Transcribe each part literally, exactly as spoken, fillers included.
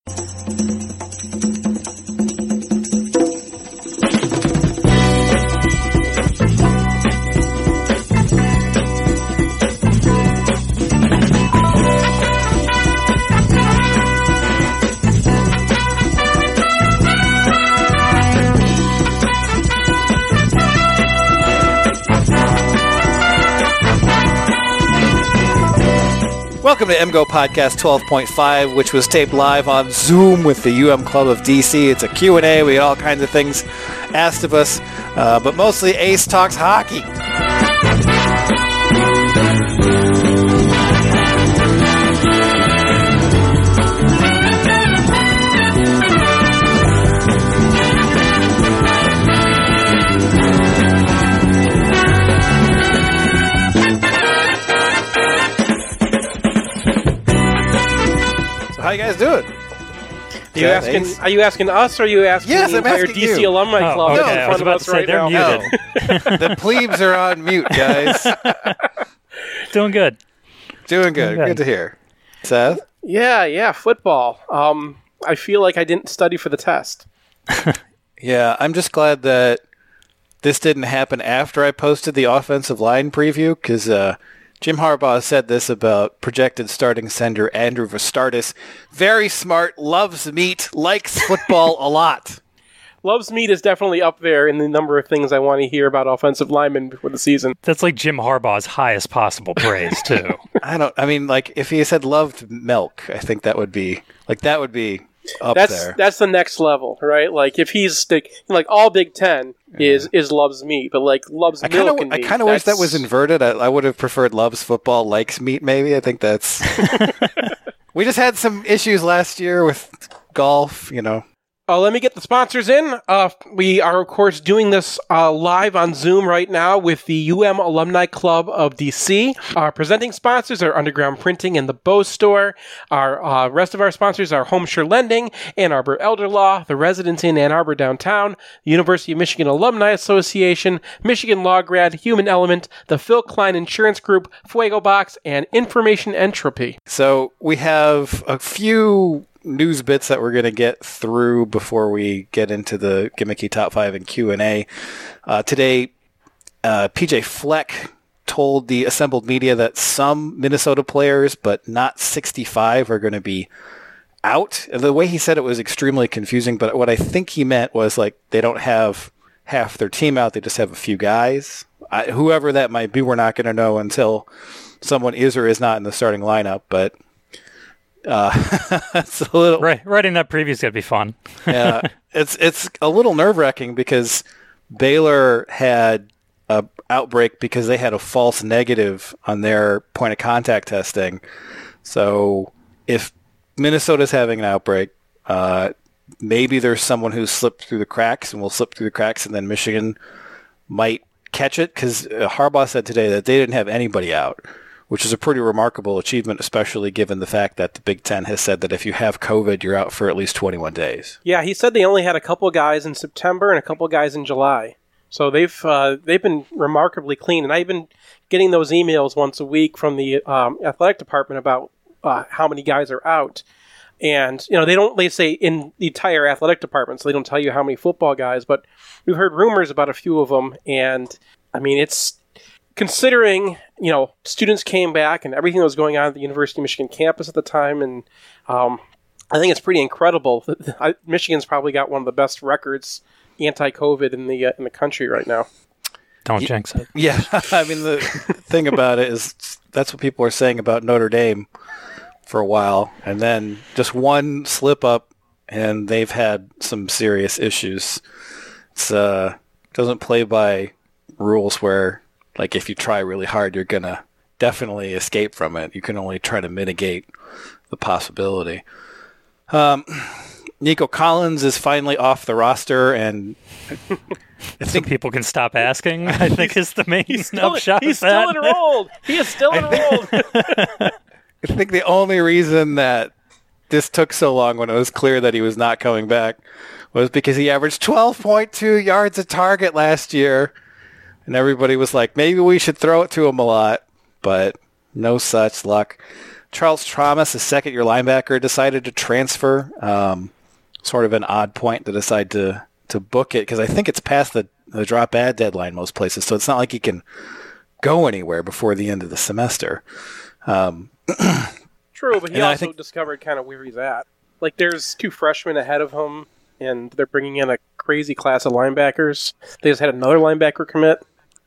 Welcome to M Go Podcast twelve point five, which was taped live on Zoom with the U M Club of D C. It's a Q and A. We had all kinds of things asked of us, uh, but mostly Ace talks hockey. How you guys doing? Are you asking? Ace? Are you asking us, or are you asking yes, the I'm entire asking D C you. alumni oh, club? Okay. In I front was of about us to say right they're now? muted. No. The plebes are on mute, guys. Doing good. Doing good. Doing good. Good to hear. Seth? Yeah, yeah, football. Um, I feel like I didn't study for the test. Yeah, I'm just glad that this didn't happen after I posted the offensive line preview, because uh, Jim Harbaugh said this about projected starting center Andrew Vastardis. Very smart, loves meat, likes football a lot. Loves meat is definitely up there in the number of things I want to hear about offensive linemen before the season. That's like Jim Harbaugh's highest possible praise, too. I don't, I mean, like, if he said loved milk, I think that would be, like, that would be up that's, there. That's the next level, right? Like, if he's, like, like all Big Ten Yeah. is is loves meat, but, like, loves I milk kinda, and I meat. kind of wish that that's- was inverted. I, I would have preferred loves football, likes meat, maybe. I think that's... We just had some issues last year with golf, you know. Uh, let me get the sponsors in. Uh, we are, of course, doing this uh, live on Zoom right now with the U M Alumni Club of D C. Our presenting sponsors are Underground Printing and the Bow Store. Our uh, rest of our sponsors are Homeshire Lending, Ann Arbor Elder Law, the Residence Inn Ann Arbor Downtown, the University of Michigan Alumni Association, Michigan Law Grad, Human Element, the Phil Klein Insurance Group, Fuego Box, and Information Entropy. So we have a few news bits that we're going to get through before we get into the gimmicky top five and Q and A. Uh, today, uh, P J Fleck told the assembled media that some Minnesota players, but not sixty-five, are going to be out. And the way he said it was extremely confusing, but what I think he meant was like they don't have half their team out, they just have a few guys. I, whoever that might be, we're not going to know until someone is or is not in the starting lineup, but Uh, it's a little right, writing that preview's gonna be fun. yeah, it's it's a little nerve wracking because Baylor had a outbreak because they had a false negative on their point of contact testing. So if Minnesota's having an outbreak, uh, maybe there's someone who slipped through the cracks and will slip through the cracks, and then Michigan might catch it, because Harbaugh said today that they didn't have anybody out, which is a pretty remarkable achievement, especially given the fact that the Big Ten has said that if you have COVID, you're out for at least twenty-one days. Yeah, he said they only had a couple guys in September and a couple guys in July. So they've uh, they've been remarkably clean. And I've been getting those emails once a week from the um, athletic department about uh, how many guys are out. And, you know, they don't, they say in the entire athletic department, so they don't tell you how many football guys, but we've heard rumors about a few of them. And, I mean, it's, considering, you know, students came back and everything that was going on at the University of Michigan campus at the time, and um, I think it's pretty incredible. Michigan's probably got one of the best records anti-COVID in the uh, in the country right now. Don't jinx it. Yeah, I mean, the thing about it is that's what people are saying about Notre Dame for a while, and then just one slip up, and they've had some serious issues. It's uh, doesn't play by rules where, like, if you try really hard, you're going to definitely escape from it. You can only try to mitigate the possibility. Um, Nico Collins is finally off the roster, and I think people can stop asking, I think is the main He's still, upshot he's of that. still enrolled. He is still enrolled. I think the only reason that this took so long when it was clear that he was not coming back was because he averaged twelve point two yards a target last year. And everybody was like, maybe we should throw it to him a lot, but no such luck. Charles Thomas, a second-year linebacker, decided to transfer. Um, sort of an odd point to decide to, to book it because I think it's past the, the drop ad deadline most places, so it's not like he can go anywhere before the end of the semester. Um, True, but he and I also think- discovered kind of where he's at. Like, there's two freshmen ahead of him, and they're bringing in a crazy class of linebackers. They just had another linebacker commit.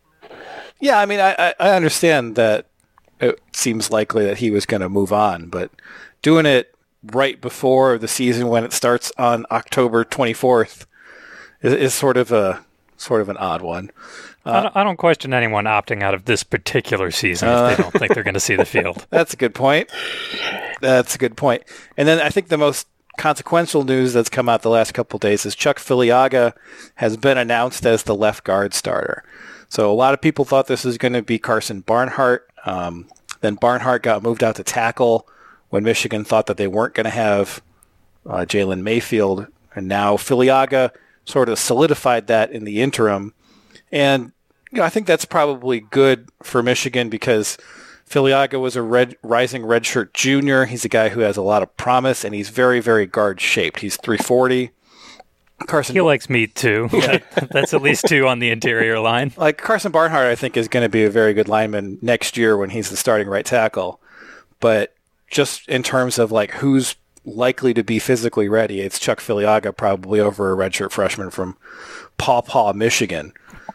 Yeah, I mean, I, I I understand that it seems likely that he was going to move on, but doing it right before the season when it starts on October twenty-fourth is, is sort of a sort of an odd one. I, don't, I don't question anyone opting out of this particular season if they don't think they're going to see the field. That's a good point. That's a good point. And then I think the most consequential news that's come out the last couple of days is Chuck Filiaga has been announced as the left guard starter. So a lot of people thought this was going to be Carson Barnhart. Um, then Barnhart got moved out to tackle when Michigan thought that they weren't going to have uh, Jalen Mayfield. And now Filiaga sort of solidified that in the interim. And you know, I think that's probably good for Michigan because Filiaga was a red, rising redshirt junior. He's a guy who has a lot of promise, and he's very, very guard-shaped. He's three forty. Carson, He likes meat, too. Yeah. That's at least two on the interior line. like Carson Barnhart, I think, is going to be a very good lineman next year when he's the starting right tackle. But just in terms of like who's likely to be physically ready, it's Chuck Filiaga probably over a redshirt freshman from Paw Paw, Michigan.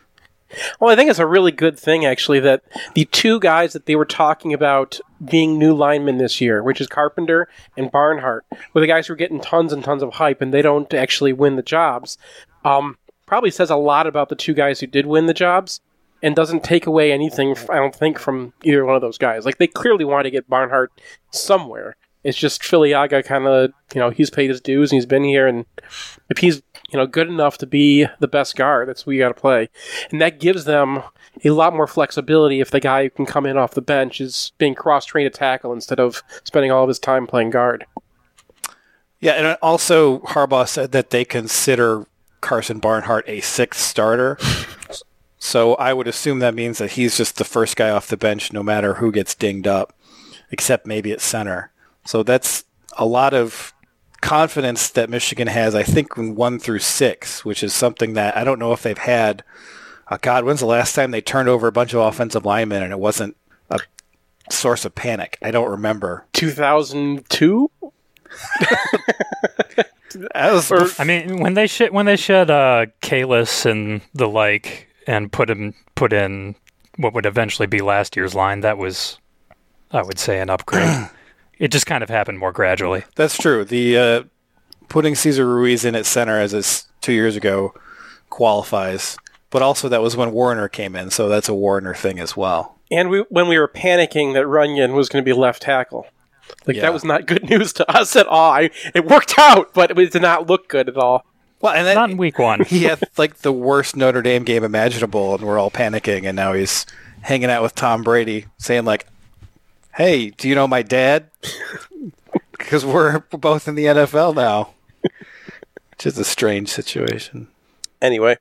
Well, I think it's a really good thing, actually, that the two guys that they were talking about being new linemen this year, which is Carpenter and Barnhart, were the guys who are getting tons and tons of hype, and they don't actually win the jobs. Um, probably says a lot about the two guys who did win the jobs, and doesn't take away anything, I don't think, from either one of those guys. Like, they clearly want to get Barnhart somewhere. It's just Filiaga kind of, you know, he's paid his dues, and he's been here, and if he's you know, good enough to be the best guard, that's what you got to play. And that gives them a lot more flexibility if the guy who can come in off the bench is being cross-trained to tackle instead of spending all of his time playing guard. Yeah, and also Harbaugh said that they consider Carson Barnhart a sixth starter. So I would assume that means that he's just the first guy off the bench no matter who gets dinged up, except maybe at center. So that's a lot of confidence that Michigan has, I think, in one through six, which is something that I don't know if they've had. Uh, God, when's the last time they turned over a bunch of offensive linemen and it wasn't a source of panic? I don't remember. two thousand two? That was Or- I mean, when they sh- when they shed uh, Kalis and the like, and put him put in what would eventually be last year's line, that was, I would say, an upgrade. It just kind of happened more gradually. That's true. The uh, putting Cesar Ruiz in at center as is two years ago qualifies, but also that was when Warner came in, so that's a Warner thing as well. And we, when we were panicking that Runyon was going to be left tackle. Like, Yeah. that was not good news to us at all. I, it worked out, but it did not look good at all. Well, and then Not in week one. he had like the worst Notre Dame game imaginable, and we're all panicking, and now he's hanging out with Tom Brady, saying like, "Hey, do you know my dad?" Because we're both in the N F L now, which is a strange situation. Anyway,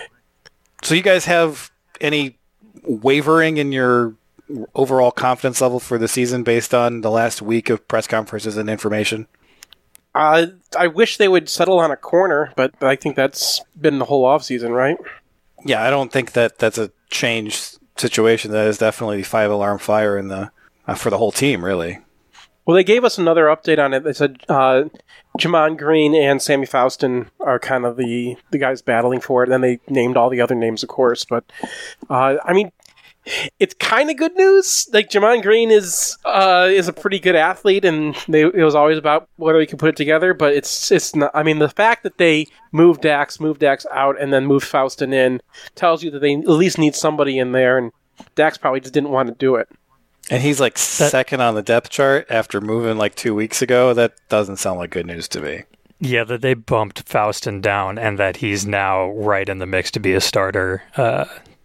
So you guys have any wavering in your overall confidence level for the season based on the last week of press conferences and information? uh, I wish they would settle on a corner, but I think that's been the whole offseason, right? Yeah, I don't think that that's a changed situation. That is definitely the five alarm fire in the uh, for the whole team, really. Well, they gave us another update on it. They said uh, Jamon Green and Sammy Faustin are kind of the, the guys battling for it. And then they named all the other names, of course. But, uh, I mean, it's kind of good news. Like, Jamon Green is uh, is a pretty good athlete, and they, it was always about whether he could put it together. But it's it's not. I mean, the fact that they moved Dax, moved Dax out, and then moved Faustin in tells you that they at least need somebody in there. And Dax probably just didn't want to do it. And he's like second on the depth chart after moving like two weeks ago. That doesn't sound like good news to me. Yeah, that they bumped Faustin down and that he's now right in the mix to be a starter. Uh,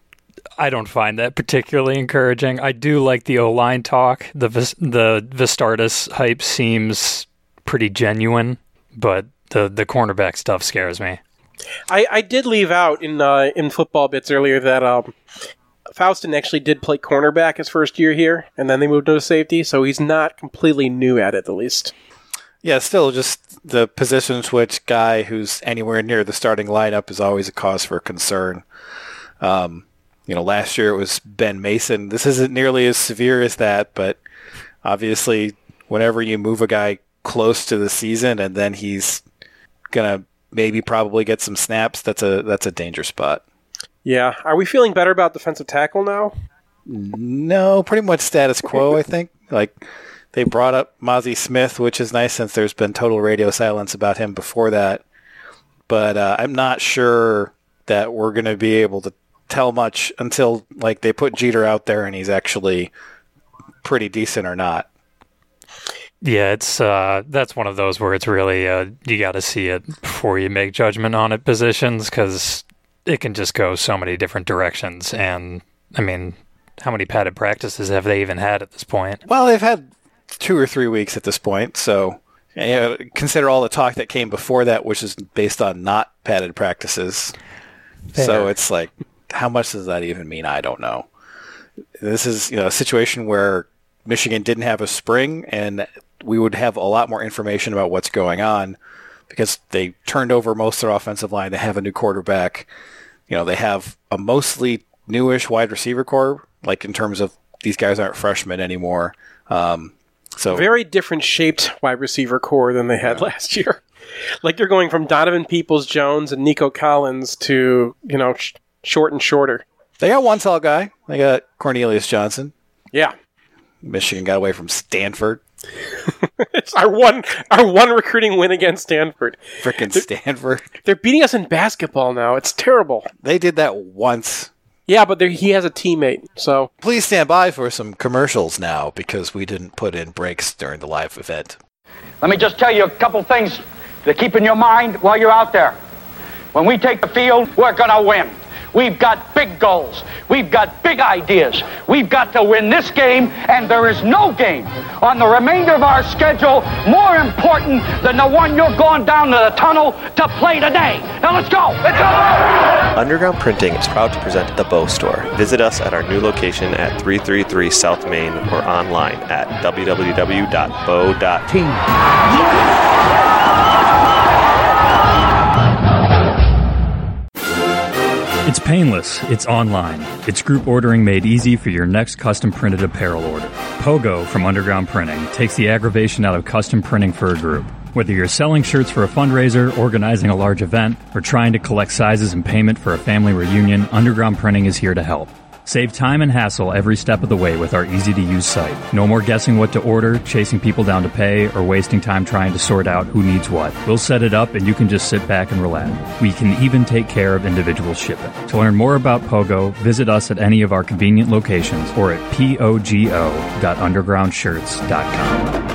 I don't find that particularly encouraging. I do like the O-line talk. The Vis- the Vistardis hype seems pretty genuine, but the, the cornerback stuff scares me. I, I did leave out in uh, in football bits earlier that um, Faustin actually did play cornerback his first year here, and then they moved to safety, so he's not completely new at it, at least. Yeah, still just the position switch guy who's anywhere near the starting lineup is always a cause for concern. Um, you know, last year it was Ben Mason. This isn't nearly as severe as that, but obviously whenever you move a guy close to the season and then he's going to maybe probably get some snaps, that's a that's a danger spot. Yeah. Are we feeling better about defensive tackle now? No, pretty much status quo, I think. Like, they brought up Mozzie Smith, which is nice since there's been total radio silence about him before that. But uh, I'm not sure that we're going to be able to tell much until like they put Jeter out there and he's actually pretty decent or not. Yeah, it's uh, that's one of those where it's really uh, you got to see it before you make judgment on it positions, because it can just go so many different directions. And I mean, how many padded practices have they even had at this point? Well, they've had two or three weeks at this point, so you know, consider all the talk that came before that, which is based on not padded practices. Fair. So it's like, how much does that even mean? I don't know. This is, you know, a situation where Michigan didn't have a spring, and we would have a lot more information about what's going on because they turned over most of their offensive line. They have a new quarterback. You know, they have a mostly newish wide receiver core, like in terms of these guys aren't freshmen anymore. Um, so very different shaped wide receiver core than they had yeah. last year. Like they're going from Donovan Peoples-Jones and Nico Collins to, you know, sh- short and shorter. They got one tall guy. They got Cornelius Johnson. Yeah. Michigan got away from Stanford. It's our one our one recruiting win against Stanford. Frickin' Stanford. They're beating us in basketball now. It's terrible. They did that once. Yeah, but he has a teammate, so... Please stand by for some commercials now, because we didn't put in breaks during the live event. Let me just tell you a couple things to keep in your mind while you're out there. When we take the field, we're gonna win. We've got big goals. We've got big ideas. We've got to win this game, and there is no game on the remainder of our schedule more important than the one you're going down to the tunnel to play today. Now let's go. Let's go. Underground Printing is proud to present the Bow Store. Visit us at our new location at three thirty-three South Main or online at w w w dot bow dot team. It's painless, it's online, it's group ordering made easy for your next custom printed apparel order. Pogo from Underground Printing takes the aggravation out of custom printing for a group. Whether you're selling shirts for a fundraiser, organizing a large event, or trying to collect sizes and payment for a family reunion, Underground Printing is here to help. Save time and hassle every step of the way with our easy-to-use site. No more guessing what to order, chasing people down to pay, or wasting time trying to sort out who needs what. We'll set it up and you can just sit back and relax. We can even take care of individual shipping. To learn more about Pogo, visit us at any of our convenient locations or at pogo dot underground shirts dot com.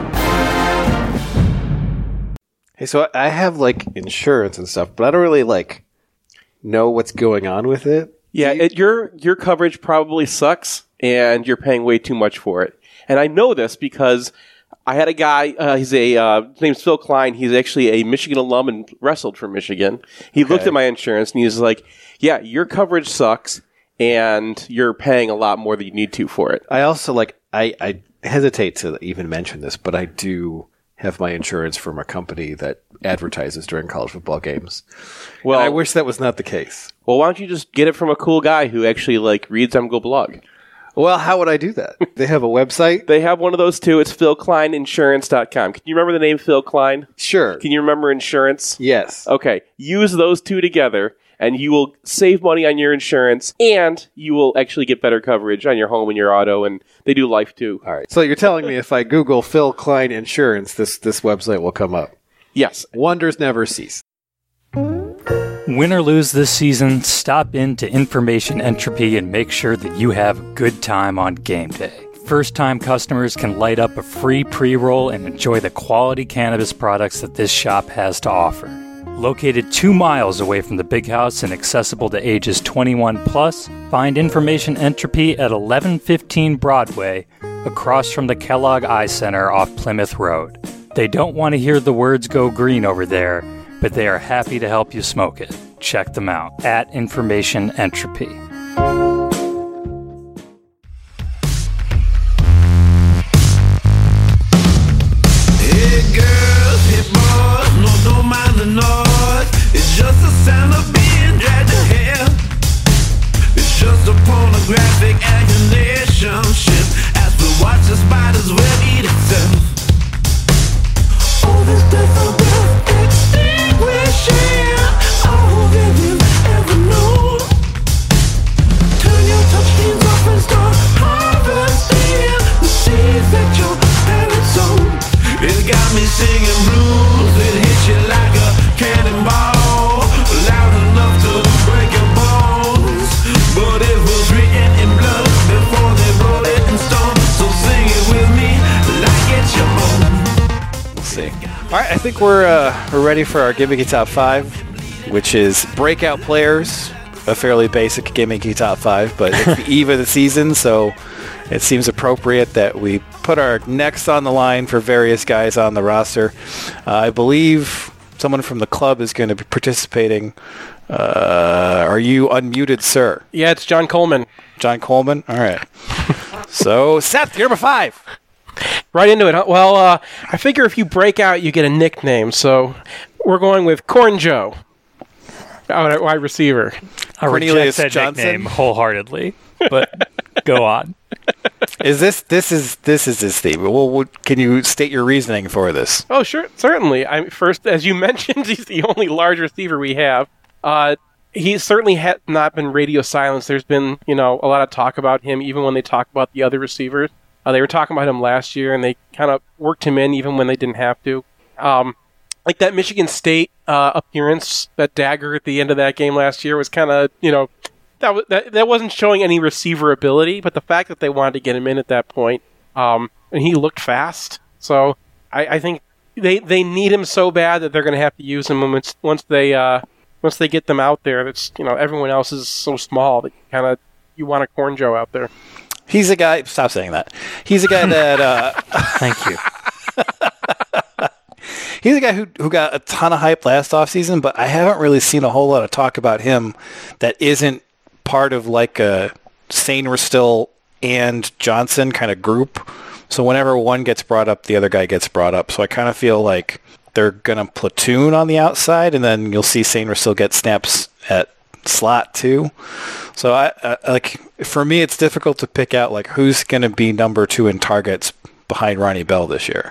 Hey, so I have, like, insurance and stuff, but I don't really, like, know what's going on with it. Yeah, it, your your coverage probably sucks, and you're paying way too much for it. And I know this because I had a guy, uh, he's a, uh, his name's Phil Klein, he's actually a Michigan alum and wrestled for Michigan. He okay. looked at my insurance, and he's like, yeah, your coverage sucks, and you're paying a lot more than you need to for it. I also, like, I, I hesitate to even mention this, but I do have my insurance from a company that advertises during college football games. Well, and I wish that was not the case. Well, why don't you just get it from a cool guy who actually, like, reads M G O blog? Well, how would I do that? They have a website? They have one of those, too. It's phil klein insurance dot com. Can you remember the name Phil Klein? Sure. Can you remember insurance? Yes. Okay. Use those two together, and you will save money on your insurance, and you will actually get better coverage on your home and your auto, and they do life, too. All right. So you're telling me if I Google Phil Klein Insurance, this, this website will come up? Yes. Wonders never cease. Win or lose this season, stop in to Information Entropy and make sure that you have a good time on game day. First-time customers can light up a free pre-roll and enjoy the quality cannabis products that this shop has to offer. Located two miles away from the big house and accessible to ages twenty-one plus, find Information Entropy at eleven fifteen Broadway, across from the Kellogg Eye Center off Plymouth Road. They don't want to hear the words go green over there, but they are happy to help you smoke it. Check them out at Information Entropy. think we're uh, we're ready for our gimmicky top five, which is breakout players. A fairly basic gimmicky top five, but it's the eve of the season, so it seems appropriate that we put our necks on the line for various guys on the roster. Uh, I believe someone from the club is going to be participating. Uh, are you unmuted, sir? Yeah, it's John Coleman. John Coleman? All right. So, Seth, you're number five. Right into it. Huh? Well, uh, I figure if you break out, you get a nickname, so we're going with Corn Joe. Oh, wide receiver. I reject that Johnson? nickname wholeheartedly, but go on. Is this this is this is his theme? Well, what, can you state your reasoning for this? Oh, sure, certainly. I first, as you mentioned, he's the only large receiver we have. Uh, he certainly has not been radio silenced. There's been, you know, a lot of talk about him, even when they talk about the other receivers. Uh, they were talking about him last year, and they kind of worked him in even when they didn't have to. Um, like that Michigan State uh, appearance, that dagger at the end of that game last year was kind of, you know, that, w- that that wasn't showing any receiver ability, but the fact that they wanted to get him in at that point, um, and he looked fast. So I, I think they they need him so bad that they're going to have to use him once once they uh, once they get them out there. That's, you know, everyone else is so small that kind of you want a Corn Joe out there. He's a guy. Stop saying that. He's a guy that. Uh, Thank you. He's a guy who who got a ton of hype last offseason, but I haven't really seen a whole lot of talk about him that isn't part of like a Sainristil and Johnson kind of group. So whenever one gets brought up, the other guy gets brought up. So I kind of feel like they're going to platoon on the outside, and then you'll see Sainristil get snaps at slot too. So I, I like for me, it's difficult to pick out like who's going to be number two in targets behind Ronnie Bell this year.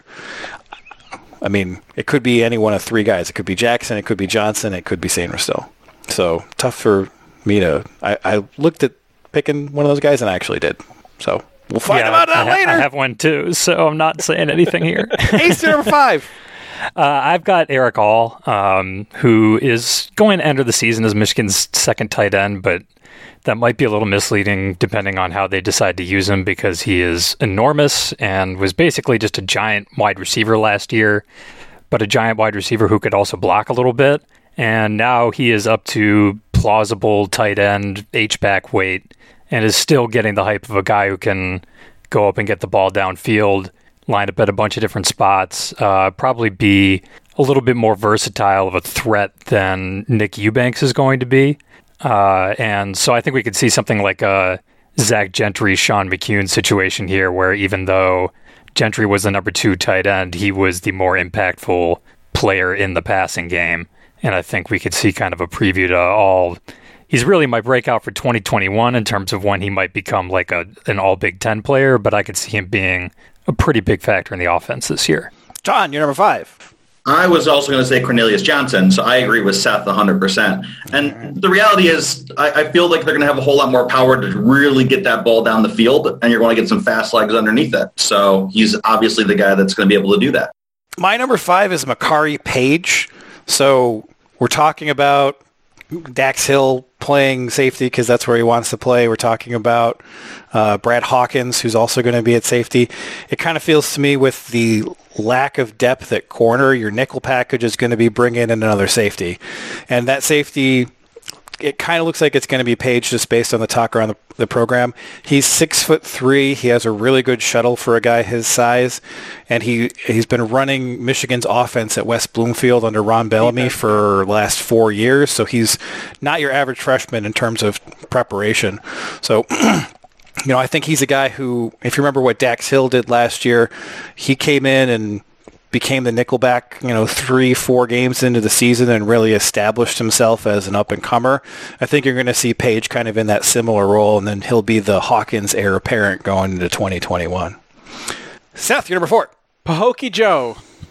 I mean, it could be any one of three guys. It could be Jackson, it could be Johnson, it could be Sainristil. So tough for me to. I, I looked at picking one of those guys, and I actually did. So we'll find yeah, about that I ha- later. I have one too, so I'm not saying anything here. Ace to number five. Uh, I've got Eric All, um, who is going to enter the season as Michigan's second tight end, but that might be a little misleading depending on how they decide to use him, because he is enormous and was basically just a giant wide receiver last year, but a giant wide receiver who could also block a little bit. And now he is up to plausible tight end H-back weight and is still getting the hype of a guy who can go up and get the ball downfield, line up at a bunch of different spots, uh, probably be a little bit more versatile of a threat than Nick Eubanks is going to be. Uh, and so I think we could see something like a Zach Gentry, Sean McCune situation here, where even though Gentry was the number two tight end, he was the more impactful player in the passing game. And I think we could see kind of a preview to all. He's really my breakout for twenty twenty-one in terms of when he might become like a an all Big Ten player, but I could see him being a pretty big factor in the offense this year. John, you're number five. I was also going to say Cornelius Johnson, so I agree with Seth one hundred percent. And the reality is, I, I feel like they're going to have a whole lot more power to really get that ball down the field, and you're going to get some fast legs underneath it. So he's obviously the guy that's going to be able to do that. My number five is Makari Page. So we're talking about Dax Hill playing safety because that's where he wants to play. We're talking about uh, Brad Hawkins, who's also going to be at safety. It kind of feels to me with the lack of depth at corner, your nickel package is going to be bring in another safety. And that safety, it kind of looks like it's going to be Page just based on the talk around the, the program. He's six foot three. He has a really good shuttle for a guy his size. And he, he's been running Michigan's offense at West Bloomfield under Ron Bellamy for the last four years. So he's not your average freshman in terms of preparation. So, you know, I think he's a guy who, if you remember what Dax Hill did last year, he came in and became the nickelback, you know, three, four games into the season and really established himself as an up-and-comer. I think you're going to see Page kind of in that similar role, and then he'll be the Hawkins heir apparent going into twenty twenty-one. Seth, you're number four. Pahokee Joe.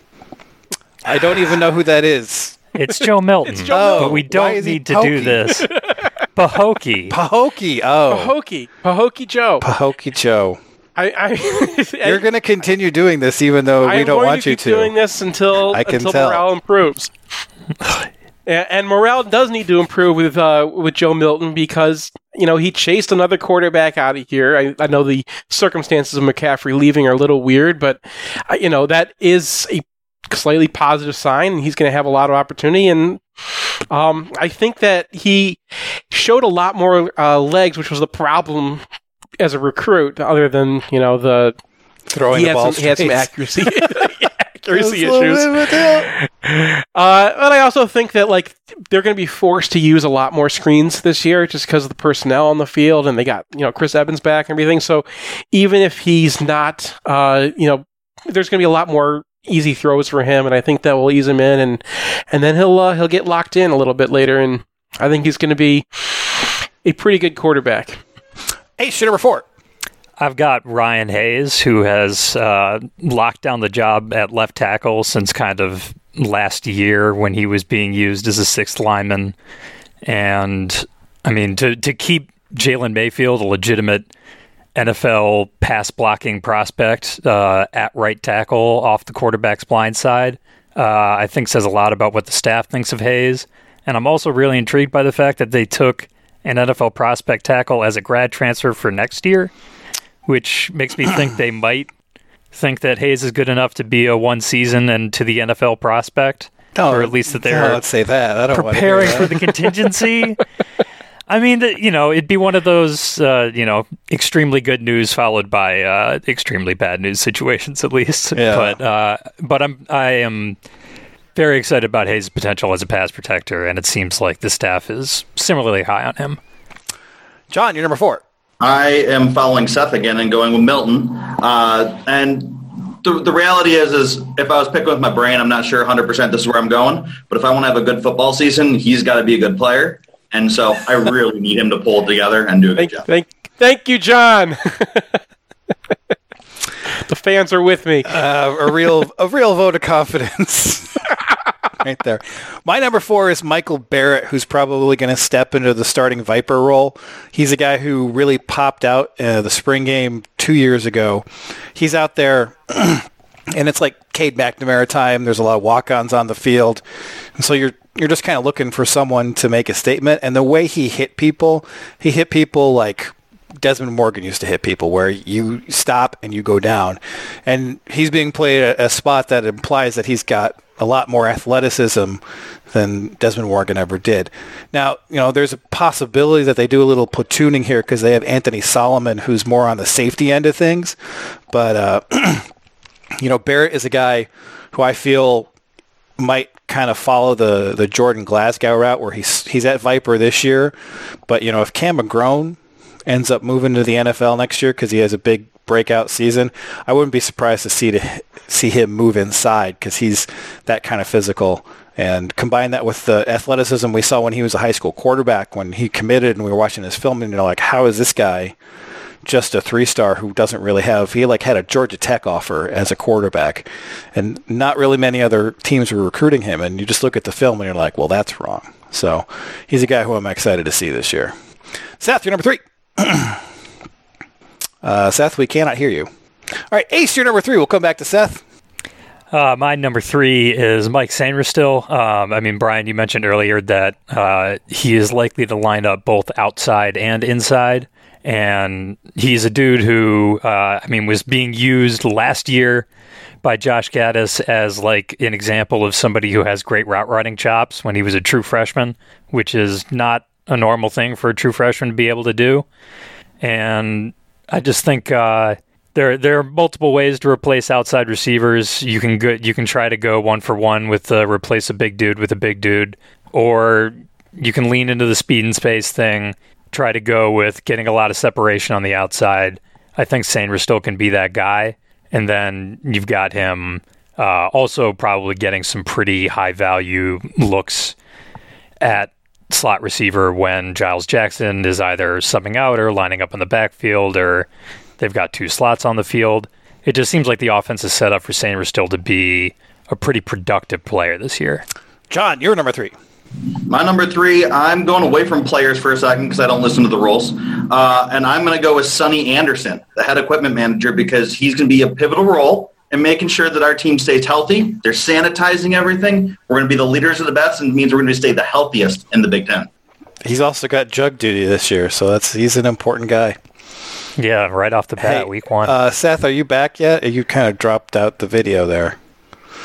I don't even know who that is. It's Joe Milton. It's Joe oh, Milton. But we don't need to Pokey? do this. Pahokee. Pahokee. Oh. Pahokee. Pahokee Joe. Pahokee Joe. I, I, You're going to continue doing this even though we I'm don't going want to you keep to. doing this until, I can until tell. morale improves. and, and morale does need to improve with uh, with Joe Milton because, you know, he chased another quarterback out of here. I, I know the circumstances of McCaffrey leaving are a little weird, but, uh, you know, that is a slightly positive sign, and he's going to have a lot of opportunity. And um, I think that he showed a lot more uh, legs, which was the problem as a recruit, other than, you know, the throwing he the had ball some, he had some accuracy. accuracy That's issues. Uh, but I also think that like they're going to be forced to use a lot more screens this year just because of the personnel on the field, and they got, you know, Chris Evans back and everything. So even if he's not, uh, you know, there's going to be a lot more easy throws for him, and I think that will ease him in, and and then he'll uh, he'll get locked in a little bit later, and I think he's going to be a pretty good quarterback. Hey, shit number four. I've got Ryan Hayes, who has uh, locked down the job at left tackle since kind of last year when he was being used as a sixth lineman. And, I mean, to, to keep Jalen Mayfield a legitimate N F L pass-blocking prospect uh, at right tackle off the quarterback's blind side, uh, I think says a lot about what the staff thinks of Hayes. And I'm also really intrigued by the fact that they took an N F L prospect tackle as a grad transfer for next year, which makes me think they might think that Hayes is good enough to be a one season and to the N F L prospect, no, or at least that they're no, let's say that. I don't preparing that. for the contingency. I mean, you know, it'd be one of those, uh, you know, extremely good news followed by uh, extremely bad news situations, at least. Yeah. But uh, but I'm I am very excited about Hayes' potential as a pass protector, and it seems like the staff is similarly high on him. John, you're number four. I am following Seth again and going with Milton. Uh, and the, the reality is, is if I was picking with my brain, I'm not sure one hundred percent this is where I'm going. But if I want to have a good football season, he's got to be a good player. And so I really need him to pull it together and do a good thank, job. Thank, thank you, John. The fans are with me. Uh, a real a real vote of confidence. Right there. My number four is Michael Barrett, who's probably going to step into the starting Viper role. He's a guy who really popped out uh, the spring game two years ago. He's out there, and it's like Cade McNamara time. There's a lot of walk-ons on the field. And so you're you're just kind of looking for someone to make a statement. And the way he hit people, he hit people like Desmond Morgan used to hit people, where you stop and you go down. And he's being played at a spot that implies that he's got a lot more athleticism than Desmond Morgan ever did. Now, you know, there's a possibility that they do a little platooning here because they have Anthony Solomon, who's more on the safety end of things. But, uh, you know, Barrett is a guy who I feel might kind of follow the, the Jordan Glasgow route, where he's he's at Viper this year. But, you know, if Cam McGrone ends up moving to the N F L next year because he has a big breakout season, I wouldn't be surprised to see to see him move inside because he's that kind of physical. And combine that with the athleticism we saw when he was a high school quarterback, when he committed and we were watching his film, and you're like, how is this guy just a three-star who doesn't really have, he like had a Georgia Tech offer as a quarterback, and not really many other teams were recruiting him. And you just look at the film and you're like, well, that's wrong. So he's a guy who I'm excited to see this year. Seth, you're number three. uh, Seth, we cannot hear you. All right, Ace, you're number three. We'll come back to Seth. Uh, my number three is Mike Sainristil. Um, I mean, Brian, you mentioned earlier that uh, he is likely to line up both outside and inside. And he's a dude who, uh, I mean, was being used last year by Josh Gaddis as like an example of somebody who has great route running chops when he was a true freshman, which is not a normal thing for a true freshman to be able to do. And I just think uh, there there are multiple ways to replace outside receivers. You can go, you can try to go one for one with uh, replace a big dude with a big dude, or you can lean into the speed and space thing. Try to go with getting a lot of separation on the outside. I think Sainristil can be that guy. And then you've got him uh, also probably getting some pretty high-value looks at slot receiver when Giles Jackson is either subbing out or lining up in the backfield, or they've got two slots on the field. It just seems like the offense is set up for Sainristil to be a pretty productive player this year. John, you're number three. My number three, I'm going away from players for a second because I don't listen to the rules. Uh, and I'm going to go with Sonny Anderson, the head equipment manager, because he's going to be a pivotal role in making sure that our team stays healthy. They're sanitizing everything. We're going to be the leaders of the bets, and it means we're going to stay the healthiest in the Big Ten. He's also got jug duty this year, so that's he's an important guy. Yeah, right off the bat, hey, week one. Uh, Seth, are you back yet? You kind of dropped out the video there.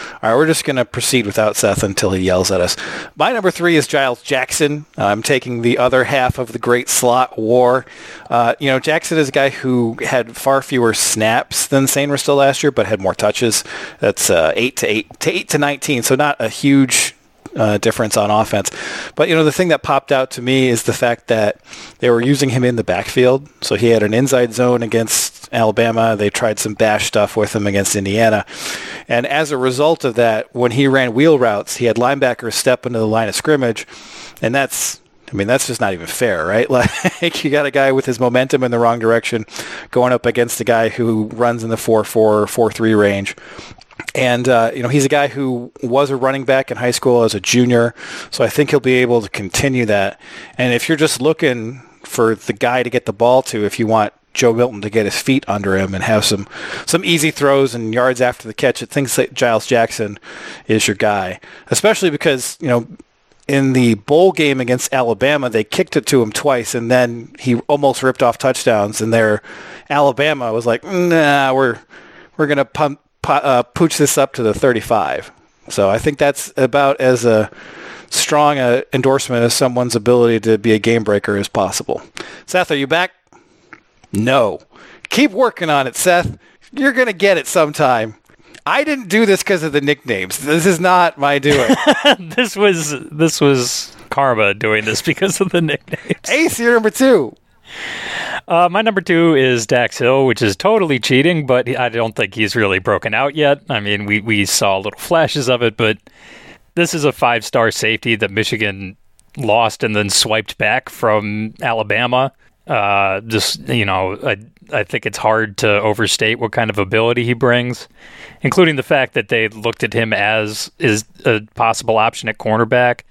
All right, we're just going to proceed without Seth until he yells at us. My number three is Giles Jackson. Uh, I'm taking the other half of the great slot war. Uh, you know, Jackson is a guy who had far fewer snaps than Sainristil last year, but had more touches. That's uh, eight to eight to eight to nineteen, so not a huge Uh, difference on offense. But, you know, the thing that popped out to me is the fact that they were using him in the backfield. So he had an inside zone against Alabama. They tried some bash stuff with him against Indiana. And as a result of that, when he ran wheel routes, he had linebackers step into the line of scrimmage. And that's, I mean, that's just not even fair, right? Like, you got a guy with his momentum in the wrong direction going up against a guy who runs in the four four, four three range. And, uh, you know, he's a guy who was a running back in high school as a junior, so I think he'll be able to continue that. And if you're just looking for the guy to get the ball to, if you want Joe Milton to get his feet under him and have some, some easy throws and yards after the catch, it thinks that Giles Jackson is your guy, especially because, you know, in the bowl game against Alabama, they kicked it to him twice, and then he almost ripped off touchdowns, and there Alabama was like, nah, we're we're going to pump, Uh, pooch this up to the thirty-five. So I think that's about as a strong a endorsement as someone's ability to be a game breaker as possible. Seth, are you back? No. Keep working on it, Seth. You're going to get it sometime. I didn't do this because of the nicknames. This is not my doing. this was this was karma doing this because of the nicknames. Ace, you're number two. Uh, my number two is Dax Hill, which is totally cheating, but I don't think he's really broken out yet. I mean, we, we saw little flashes of it, but this is a five-star safety that Michigan lost and then swiped back from Alabama. Uh, just, you know, I, I think it's hard to overstate what kind of ability he brings, including the fact that they looked at him as is a possible option at cornerback.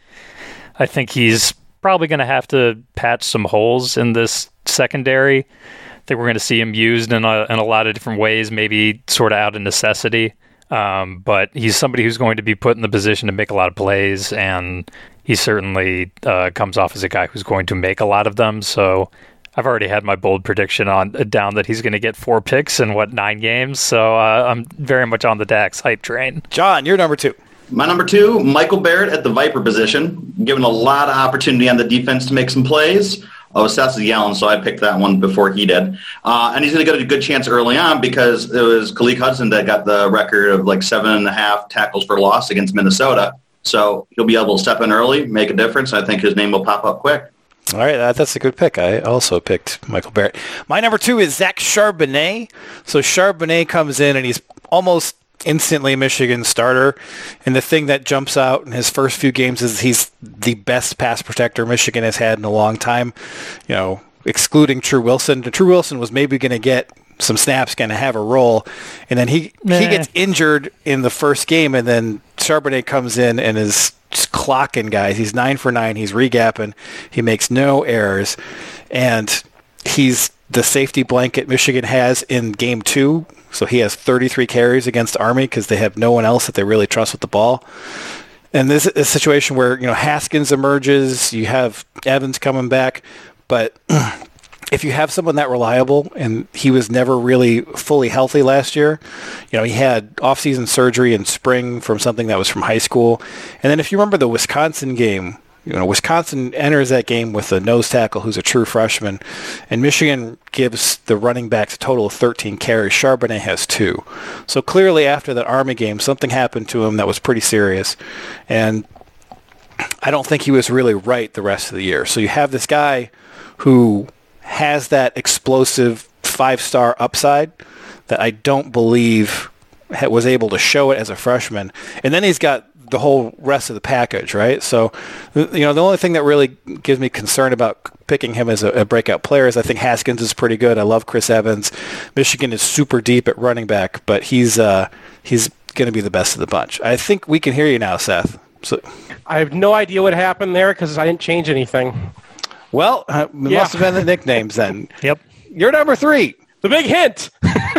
I think he's probably going to have to patch some holes in this secondary. I think we're going to see him used in a, in a lot of different ways, maybe sort of out of necessity. Um, but he's somebody who's going to be put in the position to make a lot of plays, and he certainly uh, comes off as a guy who's going to make a lot of them. So I've already had my bold prediction on down that he's going to get four picks in, what, nine games. So uh, I'm very much on the Dax hype train. John, you're number two. My number two, Michael Barrett at the Viper position, given a lot of opportunity on the defense to make some plays. Oh, Seth's yelling, so I picked that one before he did. Uh, and he's going to get a good chance early on because it was Khalid Hudson that got the record of like seven and a half tackles for loss against Minnesota. So he'll be able to step in early, make a difference. I think his name will pop up quick. All right, that, that's a good pick. I also picked Michael Barrett. My number two is Zach Charbonnet. So Charbonnet comes in, and he's almost instantly Michigan starter. And the thing that jumps out in his first few games is he's the best pass protector Michigan has had in a long time, you know, excluding True Wilson. True Wilson was maybe going to get some snaps, going to have a role. And then he, nah. he gets injured in the first game, and then Charbonnet comes in and is just clocking guys. He's nine for nine. He's regapping. He makes no errors. And he's the safety blanket Michigan has in game two. So he has thirty-three carries against Army because they have no one else that they really trust with the ball. And this is a situation where, you know, Haskins emerges, you have Evans coming back, but if you have someone that reliable, and he was never really fully healthy last year, you know, he had off-season surgery in spring from something that was from high school. And then if you remember the Wisconsin game, you know, Wisconsin enters that game with a nose tackle who's a true freshman, and Michigan gives the running backs a total of thirteen carries. Charbonnet has two. So clearly after that Army game, something happened to him that was pretty serious, and I don't think he was really right the rest of the year. So you have this guy who has that explosive five-star upside that I don't believe was able to show it as a freshman, and then he's got the whole rest of the package, right? So, you know, the only thing that really gives me concern about picking him as a, a breakout player is I think Haskins is pretty good. I love Chris Evans. Michigan is super deep at running back, but he's uh, he's going to be the best of the bunch. I think we can hear you now, Seth. So, I have no idea what happened there because I didn't change anything. Well, uh, it Yeah. must have been the nicknames then. Yep. You're number three. The big hint.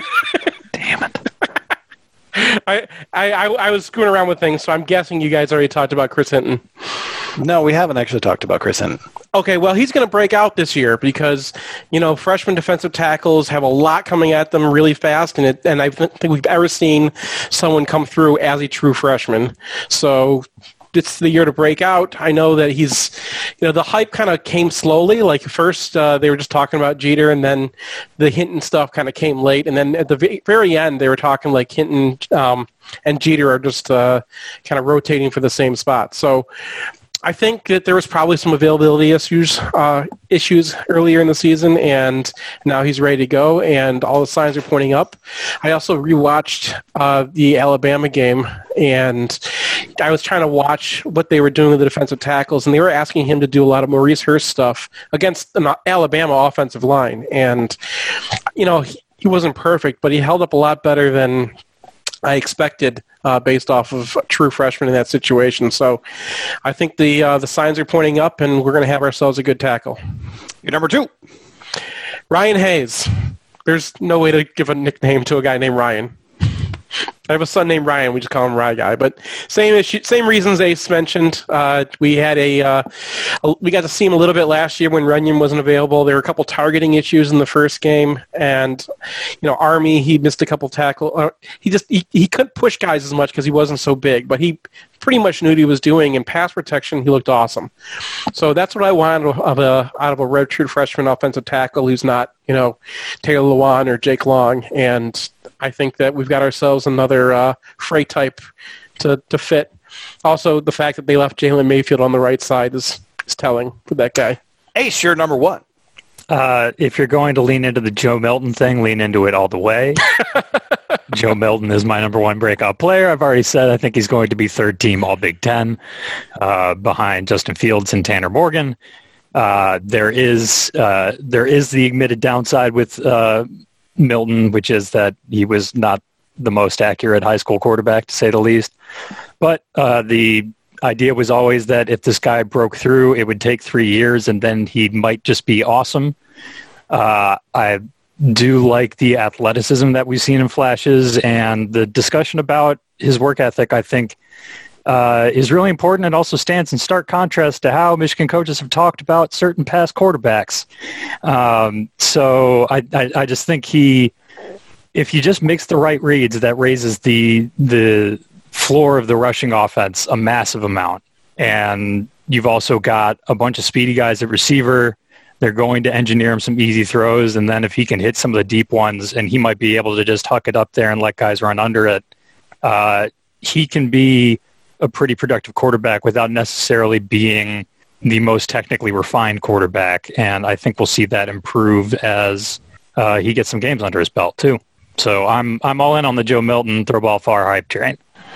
Damn it. I, I, I I was screwing around with things, so I'm guessing you guys already talked about Chris Hinton. No, we haven't actually talked about Chris Hinton. Okay, well, he's going to break out this year because, you know, freshman defensive tackles have a lot coming at them really fast, and it, and I don't think we've ever seen someone come through as a true freshman. So it's the year to break out. I know that he's, you know, the hype kind of came slowly. Like first uh, they were just talking about Jeter, and then the Hinton stuff kind of came late. And then at the very end, they were talking like Hinton um, and Jeter are just uh, kind of rotating for the same spot. So I think that there was probably some availability issues uh, issues earlier in the season, and now he's ready to go, and all the signs are pointing up. I also rewatched uh, the Alabama game, and I was trying to watch what they were doing with the defensive tackles, and they were asking him to do a lot of Maurice Hurst stuff against an Alabama offensive line. And, you know, he, he wasn't perfect, but he held up a lot better than I expected uh, based off of a true freshman in that situation. So I think the uh, the signs are pointing up, and we're going to have ourselves a good tackle. Your number two. Ryan Hayes. There's no way to give a nickname to a guy named Ryan. I have a son named Ryan. We just call him Rye Guy. But same issue, same reasons Ace mentioned. Uh, we had a, uh, a we got to see him a little bit last year when Runyon wasn't available. There were a couple targeting issues in the first game, and you know, Army he missed a couple tackle. Uh, he just he, he couldn't push guys as much because he wasn't so big, but he pretty much knew what he was doing. In pass protection, he looked awesome. So that's what I wanted of a out of a redshirt freshman offensive tackle who's not, you know, Taylor Lewan or Jake Long. And I think that we've got ourselves another uh, freight type to, to fit. Also, the fact that they left Jalen Mayfield on the right side is, is telling for that guy. Ace, you're number one. Uh, if you're going to lean into the Joe Milton thing, lean into it all the way. Joe Milton is my number one breakout player. I've already said I think he's going to be third team All Big Ten uh, behind Justin Fields and Tanner Morgan. Uh, there is uh, there is the admitted downside with uh, Milton, which is that he was not the most accurate high school quarterback, to say the least. But uh, the idea was always that if this guy broke through, it would take three years, and then he might just be awesome. Uh, I do like the athleticism that we've seen in flashes, and the discussion about his work ethic, I think, uh, is really important. It also stands in stark contrast to how Michigan coaches have talked about certain past quarterbacks. Um, so I, I, I just think he, if he just makes the right reads, that raises the the floor of the rushing offense a massive amount. And you've also got a bunch of speedy guys at receiver. They're going to engineer him some easy throws, and then if he can hit some of the deep ones, and he might be able to just huck it up there and let guys run under it, uh, he can be a pretty productive quarterback without necessarily being the most technically refined quarterback. And I think we'll see that improve as uh, he gets some games under his belt too. So I'm I'm all in on the Joe Milton throw ball far hype train.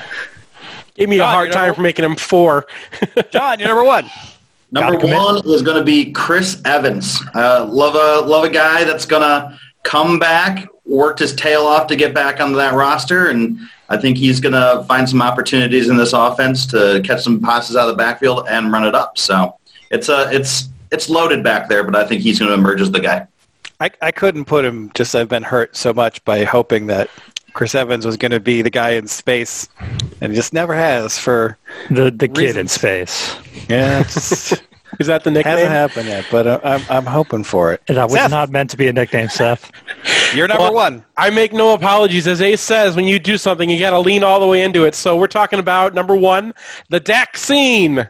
Give me John, a hard time number, for making him four. John, you're number one. Number one is going to be Chris Evans. Uh, love a love a guy that's going to come back, worked his tail off to get back onto that roster, and I think he's going to find some opportunities in this offense to catch some passes out of the backfield and run it up. So it's a it's it's loaded back there, but I think he's going to emerge as the guy. I, I couldn't put him, just I've been hurt so much by hoping that Chris Evans was going to be the guy in space, and he just never has for the the kid reasons. in space. Yeah, just Is that the nickname? hasn't happened yet, but uh, I'm I'm hoping for it. That was Seth, not meant to be a nickname, Seth. you're number Well, one. I make no apologies. As Ace says, when you do something, you got to lean all the way into it. So we're talking about number one, the Dak scene.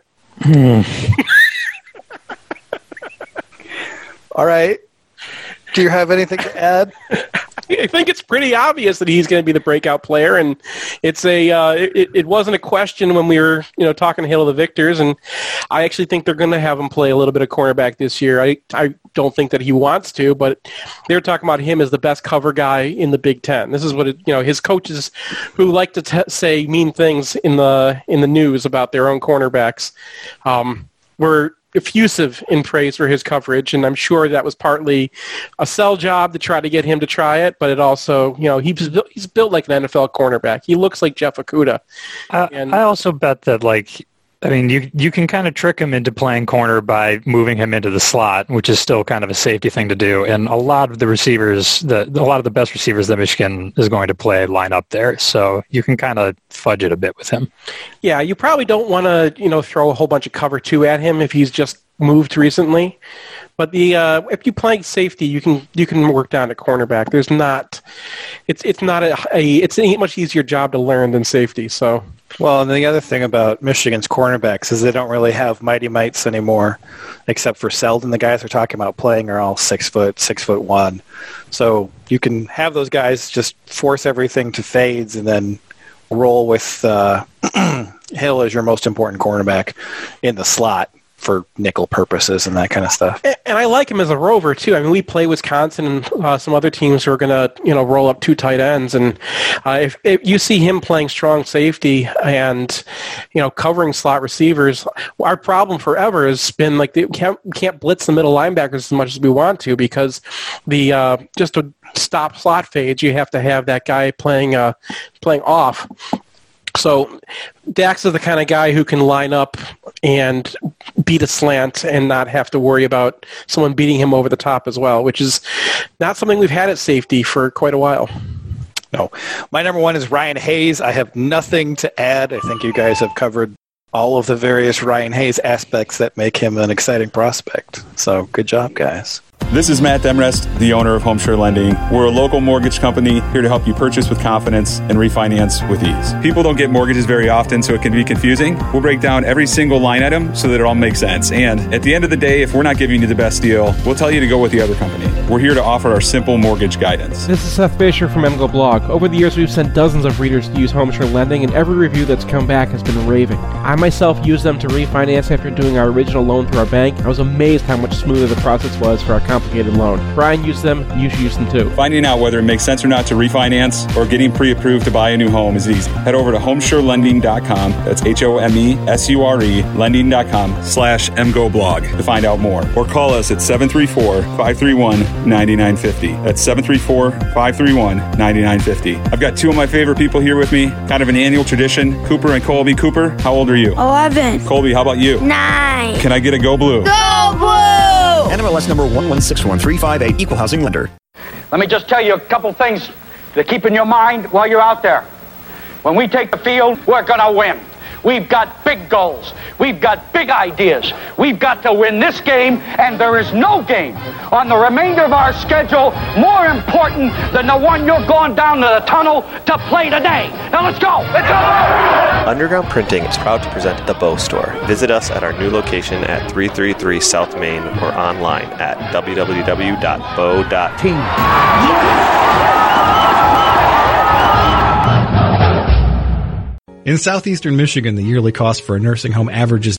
All right. Do you have anything to add? I think it's pretty obvious that he's going to be the breakout player, and it's a uh, it, it wasn't a question when we were you know talking to Hail of the Victors, and I actually think they're going to have him play a little bit of cornerback this year. I I don't think that he wants to, but they're talking about him as the best cover guy in the Big Ten. This is what it, you know his coaches, who like to t- say mean things in the in the news about their own cornerbacks, um, were effusive in praise for his coverage, and I'm sure that was partly a sell job to try to get him to try it, but it also, you know, he's built, he's built like an N F L cornerback. He looks like Jeff Okudah. Uh, and, I also bet that, like, I mean, you you can kind of trick him into playing corner by moving him into the slot, which is still kind of a safety thing to do. And a lot of the receivers, the a lot of the best receivers that Michigan is going to play line up there, so you can kind of fudge it a bit with him. Yeah, you probably don't want to, you know, throw a whole bunch of cover two at him if he's just moved recently. But the uh, if you play safety, you can you can work down to cornerback. There's not, it's it's not a, a it's a much easier job to learn than safety. So. Well, and the other thing about Michigan's cornerbacks is they don't really have mighty mites anymore, except for Selden. The guys we're talking about playing are all six foot, six foot one. So you can have those guys just force everything to fades and then roll with uh, Hill as your most important cornerback in the slot for nickel purposes and that kind of stuff. And I like him as a rover too. I mean, we play Wisconsin and uh, some other teams who are going to, you know, roll up two tight ends, and uh, if, if you see him playing strong safety and, you know, covering slot receivers, our problem forever has been like we can't can't blitz the middle linebackers as much as we want to because the uh, just to stop slot fades, you have to have that guy playing uh, playing off. So Dax is the kind of guy who can line up and beat a slant and not have to worry about someone beating him over the top as well, which is not something we've had at safety for quite a while. No. My number one is Ryan Hayes. I have nothing to add. I think you guys have covered all of the various Ryan Hayes aspects that make him an exciting prospect. So good job, guys. This is Matt Demrest, the owner of Homeshore Lending. We're a local mortgage company here to help you purchase with confidence and refinance with ease. People don't get mortgages very often, so it can be confusing. We'll break down every single line item so that it all makes sense. And at the end of the day, if we're not giving you the best deal, we'll tell you to go with the other company. We're here to offer our simple mortgage guidance. This is Seth Fisher from M G O Blog. Over the years, we've sent dozens of readers to use Homeshore Lending, and every review that's come back has been raving. I myself used them to refinance after doing our original loan through our bank. I was amazed how much smoother the process was for our complicated loan. Brian used them, you should use them too. Finding out whether it makes sense or not to refinance or getting pre-approved to buy a new home is easy. Head over to homeshore lending dot com, that's H O M E S U R E, lending dot com, slash M G O blog to find out more. Or call us at seven three four, five three one, nine nine five zero. That's seven three four, five three one, nine nine five zero. I've got two of my favorite people here with me, kind of an annual tradition, Cooper and Colby. Cooper, how old are you? eleven. Colby, how about you? nine. Can I get a Go Blue? Go Blue! N M L S number one one six one three five eight, Equal Housing Lender. Let me just tell you a couple things to keep in your mind while you're out there. When we take the field, we're going to win. We've got big goals. We've got big ideas. We've got to win this game, and there is no game on the remainder of our schedule more important than the one you're going down to the tunnel to play today. Now let's go. Let's go. Underground Printing is proud to present The Bow Store. Visit us at our new location at three thirty-three South Main or online at w w w dot bow dot team. In southeastern Michigan, the yearly cost for a nursing home averages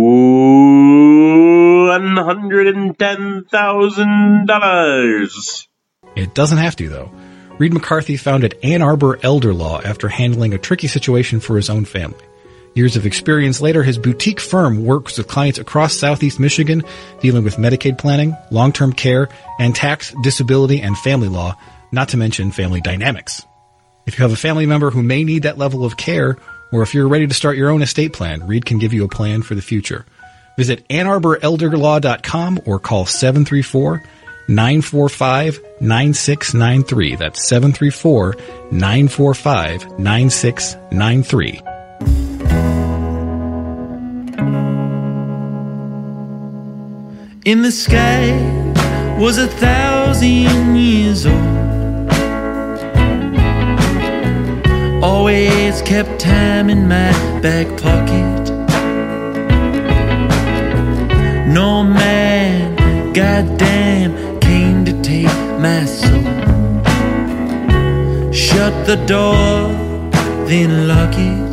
one hundred ten thousand dollars. It doesn't have to, though. Reed McCarthy founded Ann Arbor Elder Law after handling a tricky situation for his own family. Years of experience later, his boutique firm works with clients across southeast Michigan, dealing with Medicaid planning, long-term care, and tax, disability, and family law, not to mention family dynamics. If you have a family member who may need that level of care, or if you're ready to start your own estate plan, Reed can give you a plan for the future. Visit ann arbor elder law dot com or call seven three four, nine four five, nine six nine three. That's seven three four, nine four five, nine six nine three. In the sky was a thousand years old. Always kept time in my back pocket. No man, goddamn, came to take my soul. Shut the door, then lock it.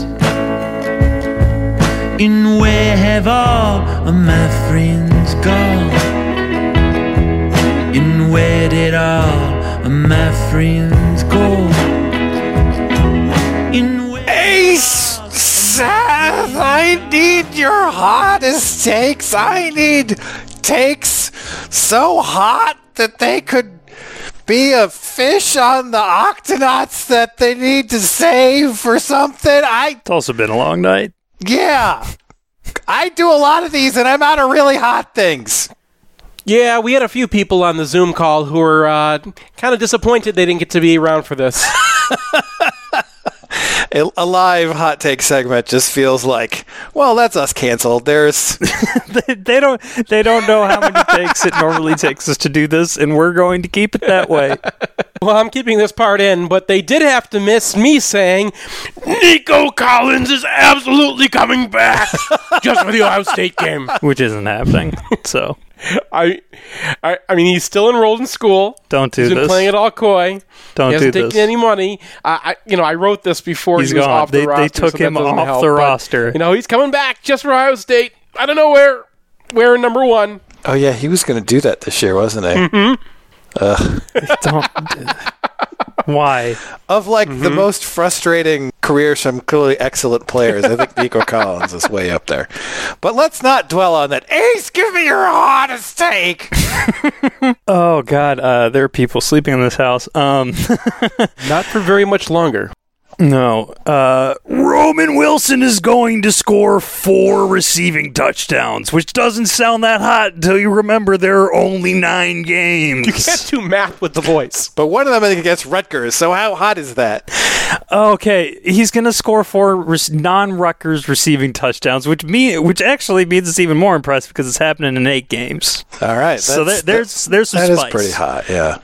And where have all of my friends gone? And where did all of my friends go? Ace! Seth, I need your hottest takes. I need takes so hot that they could be a fish on the Octonauts that they need to save for something. I. It's also been a long night. Yeah. I do a lot of these, and I'm out of really hot things. Yeah, we had a few people on the Zoom call who were uh, kind of disappointed they didn't get to be around for this. A, a live hot take segment just feels like, well, that's us canceled. There's they, they don't they don't know how many takes it normally takes us to do this, and we're going to keep it that way. Well, I'm keeping this part in, but they did have to miss me saying, Nico Collins is absolutely coming back just for the Ohio State game. Which isn't happening, so... I, I, I mean, he's still enrolled in school. Don't do he's been this. playing at all coy. Don't he hasn't do taken this. any money. I, I, you know, I wrote this before He's he was gone. off the They- roster. they took so that him doesn't off help, the but, roster. You know, he's coming back just for Ohio State. I don't know where, where in number one. Oh yeah, he was going to do that this year, wasn't he? Mm-hmm. Ugh. Don't. Why? Of like Mm-hmm. the most frustrating careers from clearly excellent players, I think Nico Collins is way up there. But let's not dwell on that. Ace, give me your hottest take. Oh God, uh, there are people sleeping in this house. Um, Not for very much longer. No. Uh, Roman Wilson is going to score four receiving touchdowns, which doesn't sound that hot until you remember there are only nine games. You can't do math with the voice. But one of them I think against Rutgers, so how hot is that? Okay, he's going to score four re- non-Rutgers receiving touchdowns, which mean which actually means it's even more impressive because it's happening in eight games. All right, so there, there's there's some that spice. is pretty hot. Yeah,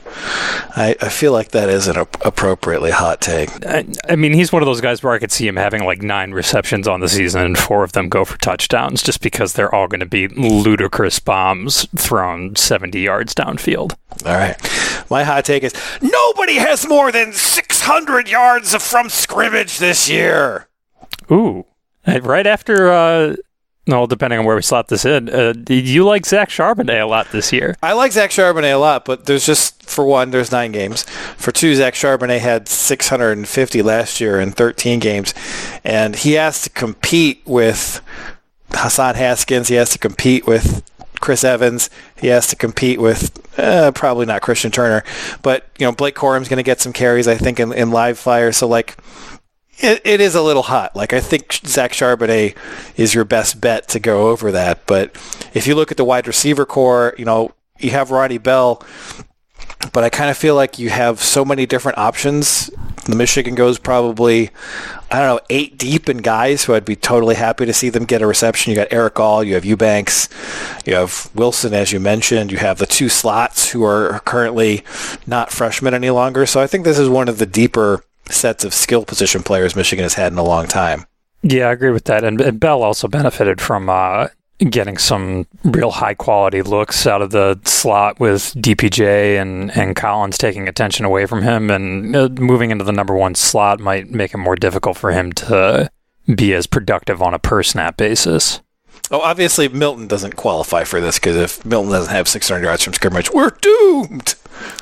I, I feel like that is an ap- appropriately hot take. I, I mean, he's one of those guys where I could see him having like nine receptions on the season and four of them go for touchdowns, just because they're all going to be ludicrous bombs thrown seventy yards downfield. All right, my hot take is nobody has more than six hundred yards from scrimmage this year. Ooh, right after. Uh, No, depending on where we slot this in. Uh, you like Zach Charbonnet a lot this year. I like Zach Charbonnet a lot, but there's just, for one, there's nine games. For two, Zach Charbonnet had six hundred fifty last year in thirteen games, and he has to compete with Hassan Haskins. He has to compete with Chris Evans. He has to compete with uh, probably not Christian Turner, but you know Blake Corum's going to get some carries, I think, in, in live fire. So like. It, it is a little hot. Like I think Zach Charbonnet is your best bet to go over that. But if you look at the wide receiver core, you know you have Ronnie Bell, but I kind of feel like you have so many different options. The Michigan goes probably, I don't know, eight deep in guys who I'd be totally happy to see them get a reception. You got Eric Gall, you have Eubanks, you have Wilson, as you mentioned. You have the two slots who are currently not freshmen any longer. So I think this is one of the deeper sets of skill position players Michigan has had in a long time. Yeah, I agree with that. And, and Bell also benefited from uh, getting some real high-quality looks out of the slot with D P J and, and Collins taking attention away from him. And uh, moving into the number one slot might make it more difficult for him to be as productive on a per-snap basis. Oh, obviously Milton doesn't qualify for this because if Milton doesn't have six hundred yards from scrimmage, we're doomed.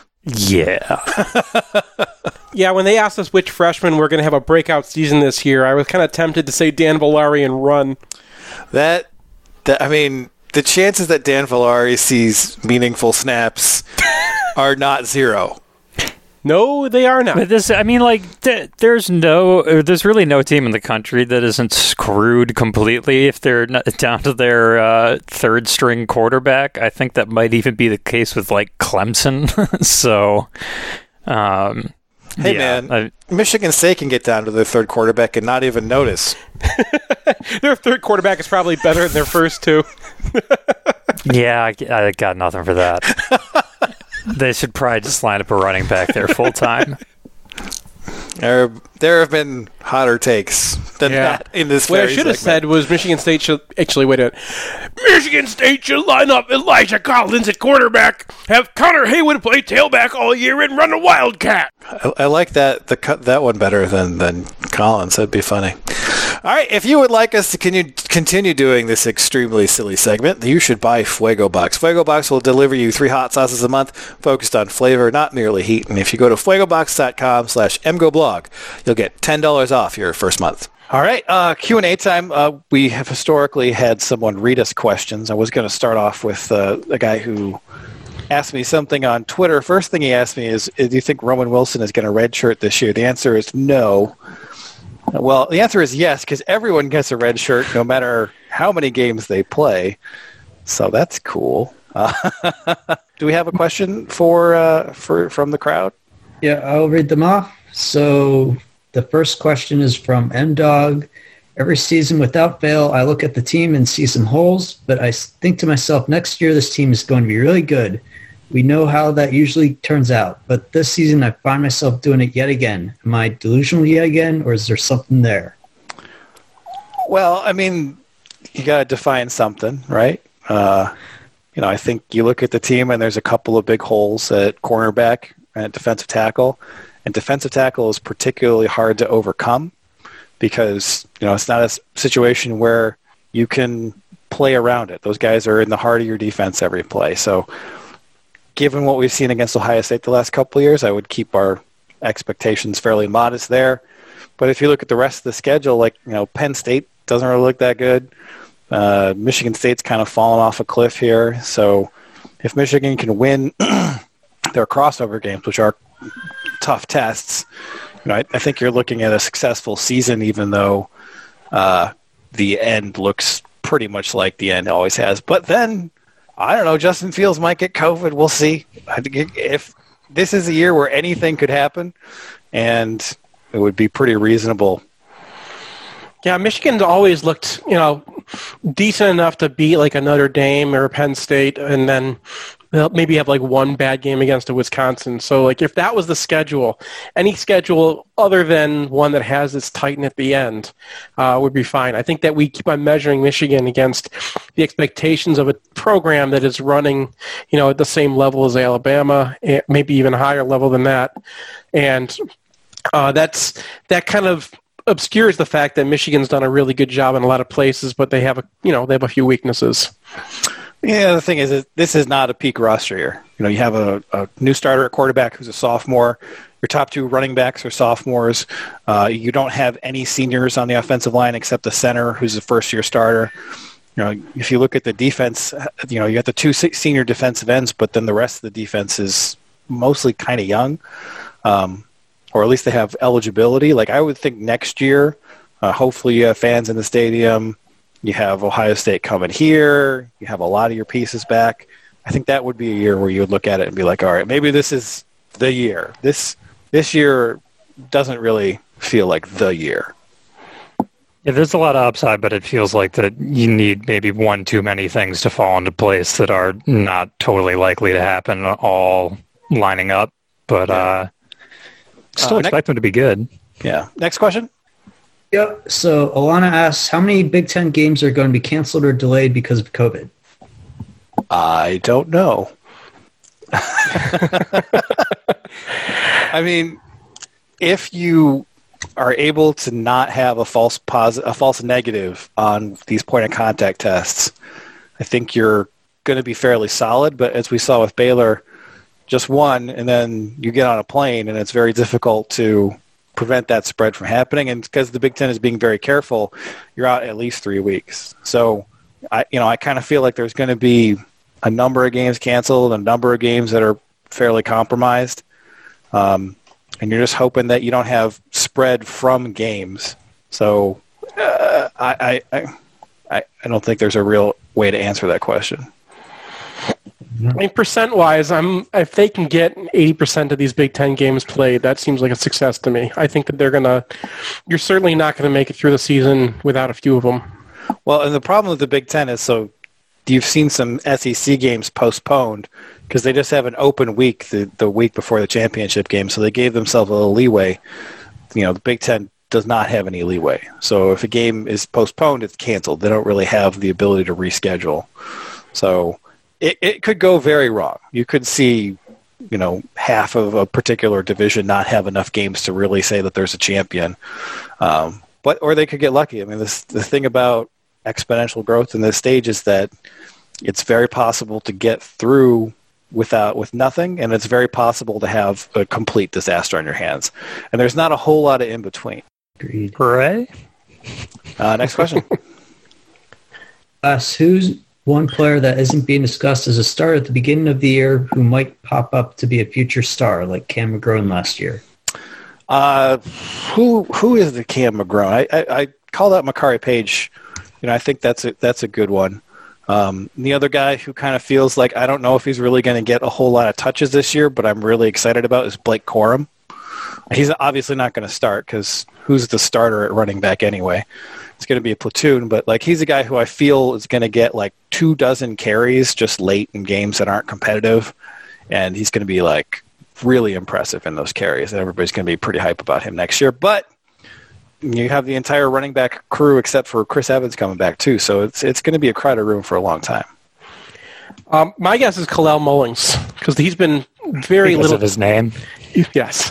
Yeah. Yeah, when they asked us which freshman we're going to have a breakout season this year, I was kind of tempted to say Dan Villari and run. That, that I mean, the chances that Dan Villari sees meaningful snaps are not zero. No, they are not. But this, I mean, like, th- there's no, uh, there's really no team in the country that isn't screwed completely if they're not down to their uh, third string quarterback. I think that might even be the case with like Clemson. so, um, hey yeah, man, I, Michigan State can get down to their third quarterback and not even notice. Their third quarterback is probably better than their first two. yeah, I, I got nothing for that. They should probably just line up a running back there full time. There, there have been hotter takes than Yeah. that in this. What I very should have segment. said was Michigan State should actually wait a minute. Michigan State should line up Elijah Collins at quarterback, have Connor Haywood play tailback all year, and run a Wildcat. I, I like that the cut that one better than than Collins. That'd be funny. All right, if you would like us to continue, continue doing this extremely silly segment, you should buy Fuego Box. Fuego Box will deliver you three hot sauces a month focused on flavor, not merely heat. And if you go to fuego box dot com slash m go blog, you'll get ten dollars off your first month. All right, uh, Q and A time. Uh, we have historically had someone read us questions. I was going to start off with uh, a guy who asked me something on Twitter. First thing he asked me is, do you think Roman Wilson is going to redshirt this year? The answer is no. Well, the answer is yes, because everyone gets a red shirt no matter how many games they play. So that's cool. Uh, do we have a question for uh, for from the crowd? Yeah, I'll read them off. So the first question is from M-Dog. Every season, without fail, I look at the team and see some holes, but I think to myself, next year this team is going to be really good. We know how that usually turns out, but this season I find myself doing it yet again. Am I delusional yet again, or is there something there? Well, I mean, you got to define something, right? Uh, you know, I think you look at the team and there's a couple of big holes at cornerback and defensive tackle, and defensive tackle is particularly hard to overcome because, you know, it's not a situation where you can play around it. Those guys are in the heart of your defense every play. So given what we've seen against Ohio State the last couple of years, I would keep our expectations fairly modest there. But if you look at the rest of the schedule, like, you know, Penn State doesn't really look that good. Uh, Michigan State's kind of fallen off a cliff here. So if Michigan can win their crossover games, which are tough tests, you know, I, I think you're looking at a successful season, even though uh, the end looks pretty much like the end always has. But then, I don't know, Justin Fields might get COVID. We'll see. I think if this is a year where anything could happen, and it would be pretty reasonable. Yeah, Michigan's always looked, you know, decent enough to beat like a Notre Dame or a Penn State, and then they'll maybe have like one bad game against a Wisconsin. So like if that was the schedule, any schedule other than one that has its Titan at the end uh, would be fine. I think that we keep on measuring Michigan against the expectations of a program that is running, you know, at the same level as Alabama, maybe even higher level than that. And uh, that's that kind of obscures the fact that Michigan's done a really good job in a lot of places, but they have a, you know, they have a few weaknesses. Yeah, the thing is, is this is not a peak roster year. You know, you have a, a new starter at quarterback who's a sophomore. Your top two running backs are sophomores. Uh, you don't have any seniors on the offensive line except the center, who's a first-year starter. You know, if you look at the defense, you know, you got the two senior defensive ends, but then the rest of the defense is mostly kind of young, um, or at least they have eligibility. Like, I would think next year, uh, hopefully you have fans in the stadium. You have Ohio State coming here. You have a lot of your pieces back. I think that would be a year where you would look at it and be like, all right, maybe this is the year. This this year doesn't really feel like the year. Yeah, there's a lot of upside, but it feels like that you need maybe one too many things to fall into place that are not totally likely to happen all lining up. But yeah. uh, still uh, expect next, them to be good. Yeah. Next question. Yep. So Alana asks, how many Big Ten games are going to be canceled or delayed because of COVID? I don't know. I mean, if you are able to not have a false positive, a false negative on these point of contact tests, I think you're going to be fairly solid. But as we saw with Baylor, just one, and then you get on a plane, and it's very difficult to prevent that spread from happening. And because the Big Ten is being very careful, you're out at least three weeks. So, I, you know, I kind of feel like there's going to be a number of games canceled, a number of games that are fairly compromised. Um, and you're just hoping that you don't have spread from games. So uh, I, I, I, I don't think there's a real way to answer that question. I mean, percent-wise, I'm if they can get eighty percent of these Big Ten games played, that seems like a success to me. I think that they're going to – you're certainly not going to make it through the season without a few of them. Well, and the problem with the Big Ten is so you've seen some S E C games postponed because they just have an open week the, the week before the championship game, so they gave themselves a little leeway. You know, the Big Ten does not have any leeway. So if a game is postponed, it's canceled. They don't really have the ability to reschedule. So – It, it could go very wrong. You could see, you know, half of a particular division not have enough games to really say that there's a champion. Um, but or they could get lucky. I mean, this, the thing about exponential growth in this stage is that it's very possible to get through without with nothing, and it's very possible to have a complete disaster on your hands. And there's not a whole lot of in between. Agreed. Hooray! Uh, next question. Uh, who's one player that isn't being discussed as a star at the beginning of the year who might pop up to be a future star like Cam McGrone last year? Uh, who who is the Cam McGrone? I, I, I called out Makari Page you know, I think that's a, that's a good one. Um, the other guy who kind of feels like I don't know if he's really going to get a whole lot of touches this year, but I'm really excited about is Blake Corum. He's obviously not going to start because who's the starter at running back anyway? It's going to be a platoon, but like he's a guy who I feel is going to get like two dozen carries just late in games that aren't competitive, and he's going to be like really impressive in those carries, and everybody's going to be pretty hype about him next year. But you have the entire running back crew except for Chris Evans coming back too, so it's it's going to be a crowded room for a long time. Um, my guess is Kalel Mullings because he's been very because little of his name. Yes,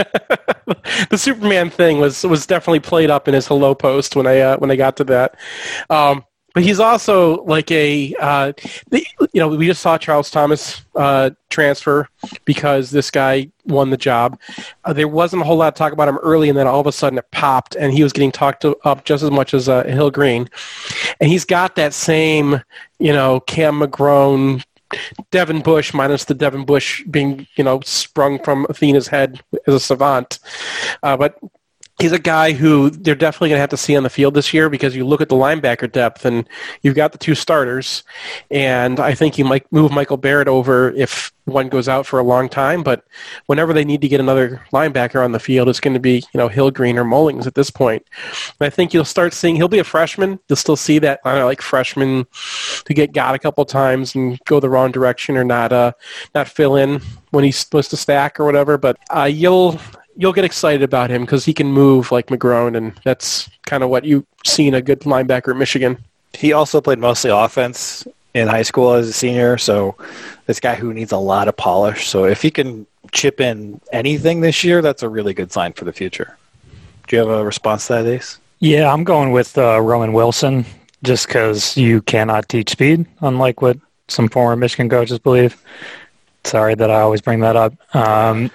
the Superman thing was was definitely played up in his hello post when I uh, when I got to that. Um, But he's also like a, uh, the, you know, we just saw Charles Thomas uh, transfer because this guy won the job. Uh, there wasn't a whole lot of talk about him early, and then all of a sudden it popped, and he was getting talked to, up just as much as uh, Hill Green. And he's got that same, you know, Cam McGrone, Devin Bush, minus the Devin Bush being, you know, sprung from Athena's head as a savant. Uh, but he's a guy who they're definitely going to have to see on the field this year because you look at the linebacker depth and you've got the two starters, and I think you might move Michael Barrett over if one goes out for a long time, but whenever they need to get another linebacker on the field, it's going to be, you know, Hill Green or Mullings at this point. And I think you'll start seeing, he'll be a freshman. You'll still see that, I don't know, like freshmen who get got a couple times and go the wrong direction or not, uh, not fill in when he's supposed to stack or whatever, but uh, you'll, You'll get excited about him because he can move like McGrone, and that's kind of what you see in a good linebacker at Michigan. He also played mostly offense in high school as a senior, so this guy who needs a lot of polish. So if he can chip in anything this year, that's a really good sign for the future. Do you have a response to that, Ace? Yeah, I'm going with uh, Roman Wilson just because you cannot teach speed, unlike what some former Michigan coaches believe. Sorry that I always bring that up. Um,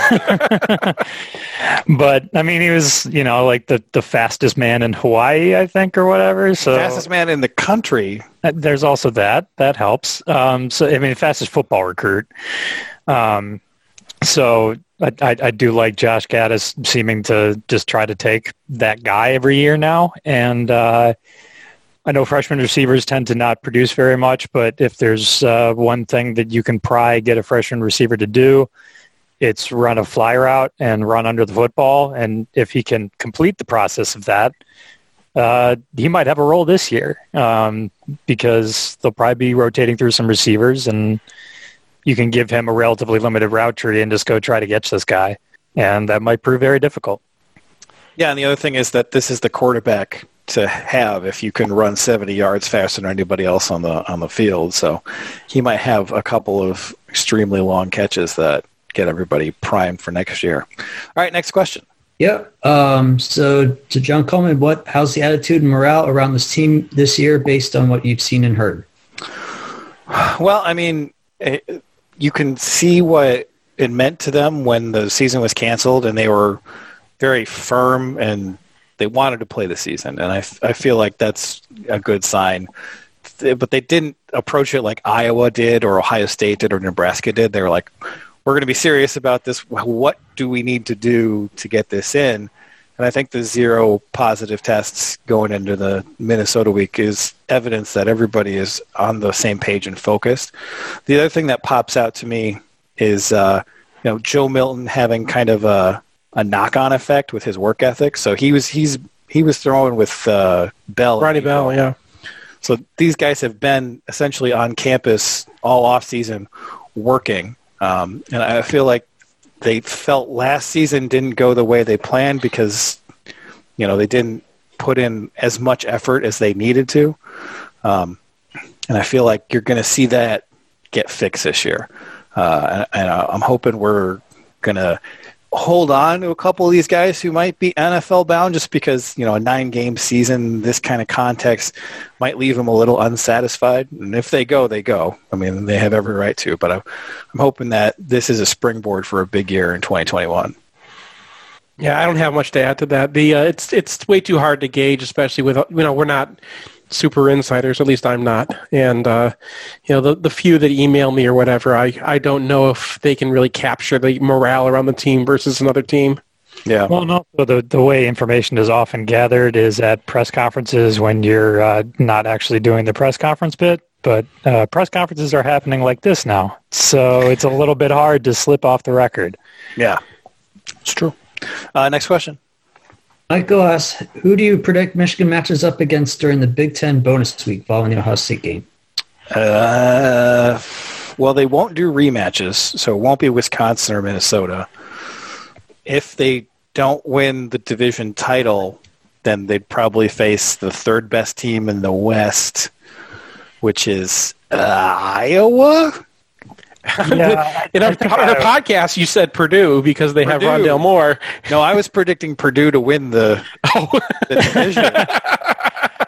but, I mean, he was, you know, like the, the fastest man in Hawaii, I think, or whatever. So fastest man in the country. There's also that. That helps. Um, so, I mean, fastest football recruit. Um, so I, I, I do like Josh Gaddis seeming to just try to take that guy every year now. And uh, I know freshman receivers tend to not produce very much, but if there's uh, one thing that you can probably get a freshman receiver to do, it's run a fly route and run under the football. And if he can complete the process of that, uh, he might have a role this year um, because they'll probably be rotating through some receivers, and you can give him a relatively limited route tree and just go try to catch this guy. And that might prove very difficult. Yeah, and the other thing is that this is the quarterback to have if you can run seventy yards faster than anybody else on the on the field. So he might have a couple of extremely long catches that get everybody primed for next year. All right, next question. Yeah. Um, so to John Coleman, what how's the attitude and morale around this team this year based on what you've seen and heard? Well, I mean, it, you can see what it meant to them when the season was canceled, and they were very firm and they wanted to play the season, and I, I feel like that's a good sign. But they didn't approach it like Iowa did or Ohio State did or Nebraska did. They were like, we're going to be serious about this. What do we need to do to get this in? And I think the zero positive tests going into the Minnesota week is evidence that everybody is on the same page and focused. The other thing that pops out to me is uh, you know, Joe Milton having kind of a a knock-on effect with his work ethic. So he was he's he was throwing with uh, Bell, Ronnie Bell, yeah. So these guys have been essentially on campus all off season working, um, and I feel like they felt last season didn't go the way they planned because you know they didn't put in as much effort as they needed to, um, and I feel like you're going to see that get fixed this year, uh, and, and I'm hoping we're going to hold on to a couple of these guys who might be N F L bound just because, you know, a nine game season, this kind of context might leave them a little unsatisfied. And if they go, they go. I mean, they have every right to, but I'm, I'm hoping that this is a springboard for a big year in twenty twenty-one. Yeah, I don't have much to add to that. The uh, it's it's way too hard to gauge, especially with, you know, we're not super insiders, at least I'm not. And, uh, you know, the the few that email me or whatever, I, I don't know if they can really capture the morale around the team versus another team. Yeah. Well, no. So the the way information is often gathered is at press conferences when you're uh, not actually doing the press conference bit. But uh, press conferences are happening like this now, so it's a little bit hard to slip off the record. Yeah, it's true. Uh, next question. Michael asks, who do you predict Michigan matches up against during the Big Ten bonus week following the Ohio State game? Uh, well, they won't do rematches, so it won't be Wisconsin or Minnesota. If they don't win the division title, then they'd probably face the third best team in the West, which is uh, Iowa. Yeah, in our, our podcast, you said Purdue because they Purdue. have Rondale Moore. No, I was predicting Purdue to win the, oh. the division. uh,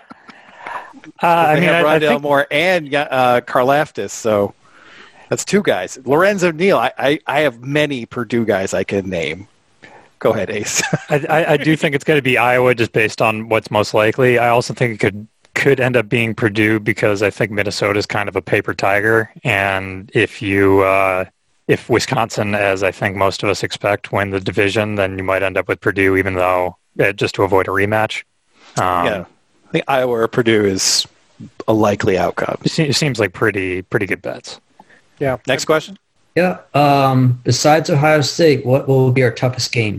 I mean, have Rondale I think... Moore and uh, Karlaftis, so that's two guys. Lorenzo Neal. I, I, I have many Purdue guys I can name. Go ahead, Ace. I, I do think it's going to be Iowa just based on what's most likely. I also think it could could end up being Purdue because I think Minnesota is kind of a paper tiger, and if you uh, if Wisconsin, as I think most of us expect, win the division, then you might end up with Purdue, even though uh, just to avoid a rematch. Um, yeah, I think Iowa or Purdue is a likely outcome. It seems like pretty pretty good bets. Yeah. Next question. Yeah. Um, besides Ohio State, what will be our toughest game?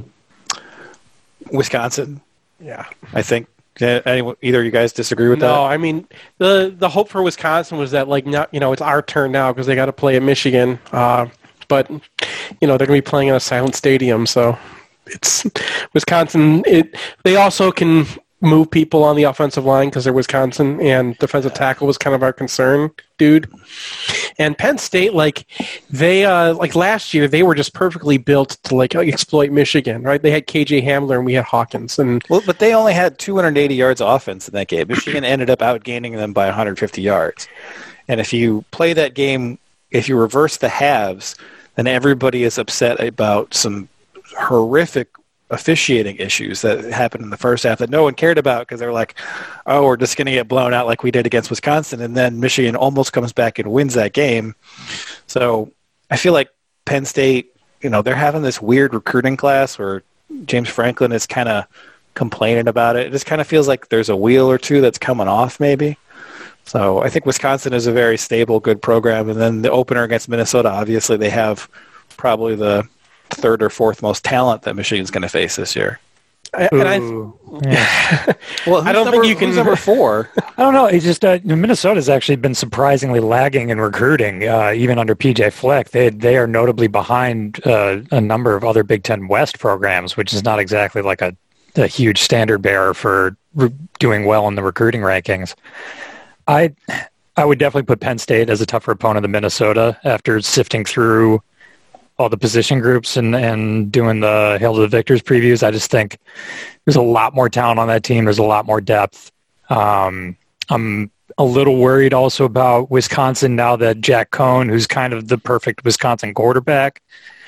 Wisconsin. Yeah. I think. Yeah, anyone, either of you guys disagree with no, that? No, I mean the the hope for Wisconsin was that like not you know it's our turn now because they got to play at Michigan, uh, but you know they're going to be playing in a silent stadium, so it's Wisconsin. It they also can move people on the offensive line because they're Wisconsin, and defensive tackle was kind of our concern, dude. And Penn State, like they, uh, like last year, they were just perfectly built to like exploit Michigan, right? They had K J Hamler and we had Hawkins, and well, but they only had two hundred eighty yards offense in that game. Michigan ended up outgaining them by one hundred fifty yards. And if you play that game, if you reverse the halves, then everybody is upset about some horrific officiating issues that happened in the first half that no one cared about because they're like, oh, we're just going to get blown out like we did against Wisconsin. And then Michigan almost comes back and wins that game. So I feel like Penn State, you know, they're having this weird recruiting class where James Franklin is kind of complaining about it. It just kind of feels like there's a wheel or two that's coming off maybe. So I think Wisconsin is a very stable, good program. And then the opener against Minnesota, obviously they have probably the third or fourth most talent that Michigan's going to face this year. I, and I, yeah. well, I don't number, think you can. Who's number four? I don't know. It's just uh, Minnesota's actually been surprisingly lagging in recruiting, uh, even under P J Fleck. They they are notably behind uh, a number of other Big Ten West programs, which is not exactly like a, a huge standard bearer for re- doing well in the recruiting rankings. I I would definitely put Penn State as a tougher opponent than Minnesota after sifting through all the position groups and, and doing the Hail to the Victors previews. I just think there's a lot more talent on that team. There's a lot more depth. Um, I'm a little worried also about Wisconsin now that Jack Cohn, who's kind of the perfect Wisconsin quarterback,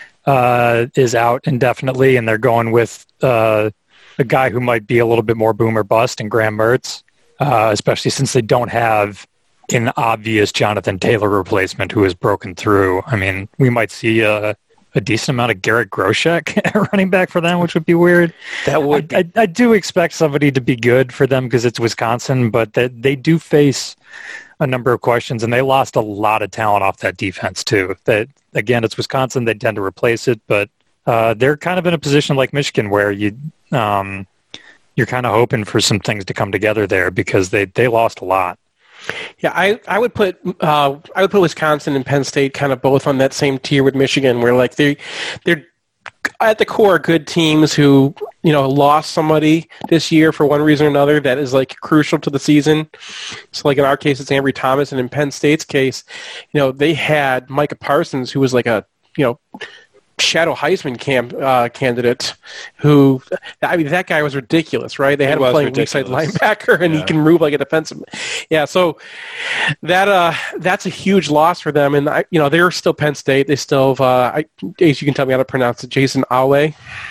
uh, is out indefinitely, and they're going with uh, a guy who might be a little bit more boom or bust in Graham Mertz, uh, especially since they don't have an obvious Jonathan Taylor replacement who has broken through. I mean, we might see a, a decent amount of Garrett Groshek running back for them, which would be weird. That would. I, I, I do expect somebody to be good for them because it's Wisconsin, but that they do face a number of questions, and they lost a lot of talent off that defense too. That again, it's Wisconsin; they tend to replace it, but uh, they're kind of in a position like Michigan where you. Um, you're kind of hoping for some things to come together there because they, they lost a lot. Yeah, I, I would put uh, I would put Wisconsin and Penn State kind of both on that same tier with Michigan, where like they they're at the core good teams who you know lost somebody this year for one reason or another that is like crucial to the season. So like in our case, it's Ambry Thomas, and in Penn State's case, you know they had Micah Parsons, who was like a you know. shadow Heisman camp, uh, candidate who, I mean, that guy was ridiculous, right? They had him playing weak side linebacker, and yeah. he can move like a defensive. Yeah, so that uh, that's a huge loss for them. And, I, you know, they're still Penn State. They still have, uh, I, Ace, you can tell me how to pronounce it, Jason Awe.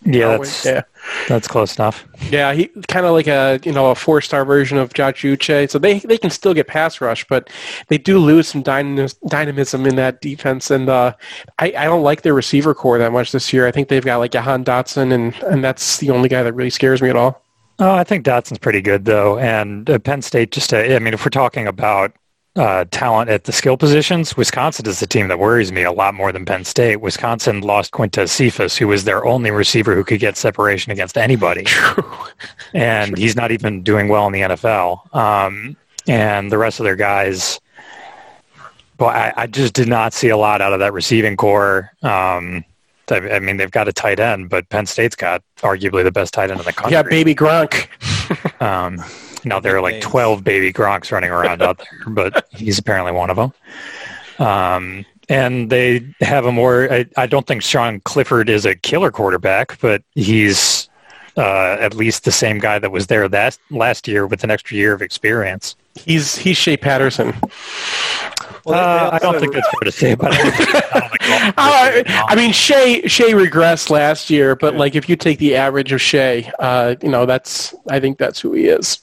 Yeah, Oh, that's, yeah. that's close enough. Yeah, he kind of like a you know a four star version of Josh Uche. So they they can still get pass rush, but they do lose some dynam- dynamism in that defense. And uh, I I don't like their receiver core that much this year. I think they've got like Jahan Dotson, and and that's the only guy that really scares me at all. Oh, I think Dotson's pretty good though, and uh, Penn State just. Uh, I mean, if we're talking about uh, talent at the skill positions, Wisconsin is the team that worries me a lot more than Penn State. Wisconsin lost Quintez Cephas, who was their only receiver who could get separation against anybody. True. And True. he's not even doing well in the N F L. Um, and the rest of their guys, well, I, I just did not see a lot out of that receiving core. Um, I, I mean, they've got a tight end, but Penn State's got arguably the best tight end in the country. Yeah, baby Gronk. um, Now, there are like twelve baby Gronks running around out there, but he's apparently one of them. Um, and they have a more, I, I don't think Sean Clifford is a killer quarterback, but he's uh, at least the same guy that was there that last year with an extra year of experience. He's he's Shea Patterson. Well, uh, I don't think that's fair to say about him. uh, I mean, Shea Shea regressed last year, but like if you take the average of Shea, uh, you know, that's I think that's who he is.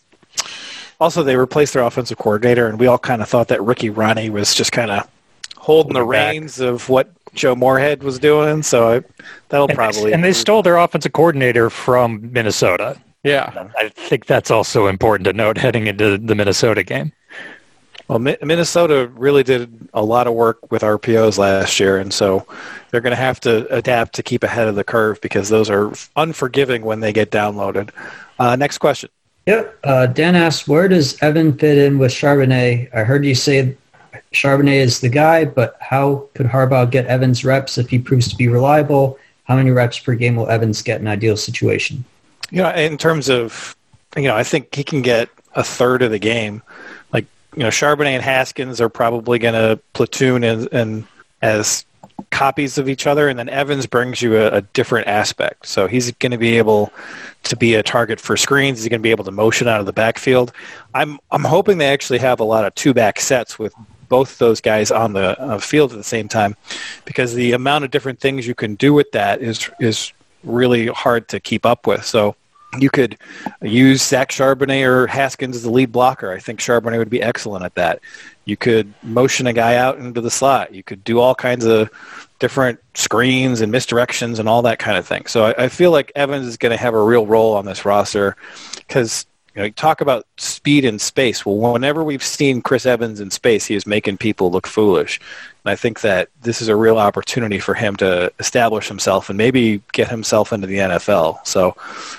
Also, they replaced their offensive coordinator, and we all kind of thought that Ricky Ronnie was just kind of holding the reins of what Joe Moorhead was doing. So I, that'll and probably they, and they stole their offensive coordinator from Minnesota. Yeah, I think that's also important to note heading into the Minnesota game. Well, Mi- Minnesota really did a lot of work with R P Os last year, and so they're going to have to adapt to keep ahead of the curve because those are unforgiving when they get downloaded. Uh, next question. Yep. Uh, Dan asks, where does Evan fit in with Charbonnet? I heard you say Charbonnet is the guy, but how could Harbaugh get Evans reps if he proves to be reliable? How many reps per game will Evans get in an ideal situation? You know, in terms of, you know, I think he can get a third of the game. Like, you know, Charbonnet and Haskins are probably going to platoon in, in as copies of each other, and then Evans brings you a, a different aspect. So he's going to be able to be a target for screens. He's going to be able to motion out of the backfield. I'm I'm hoping they actually have a lot of two-back sets with both those guys on the uh, field at the same time, because the amount of different things you can do with that is is really hard to keep up with. So you could use Zach Charbonnet or Haskins as the lead blocker. I think Charbonnet would be excellent at that. You could motion a guy out into the slot. You could do all kinds of different screens and misdirections and all that kind of thing. So I, I feel like Evans is going to have a real role on this roster because, you know, you talk about speed and space. Well, whenever we've seen Chris Evans in space, he is making people look foolish. And I think that this is a real opportunity for him to establish himself and maybe get himself into the N F L. So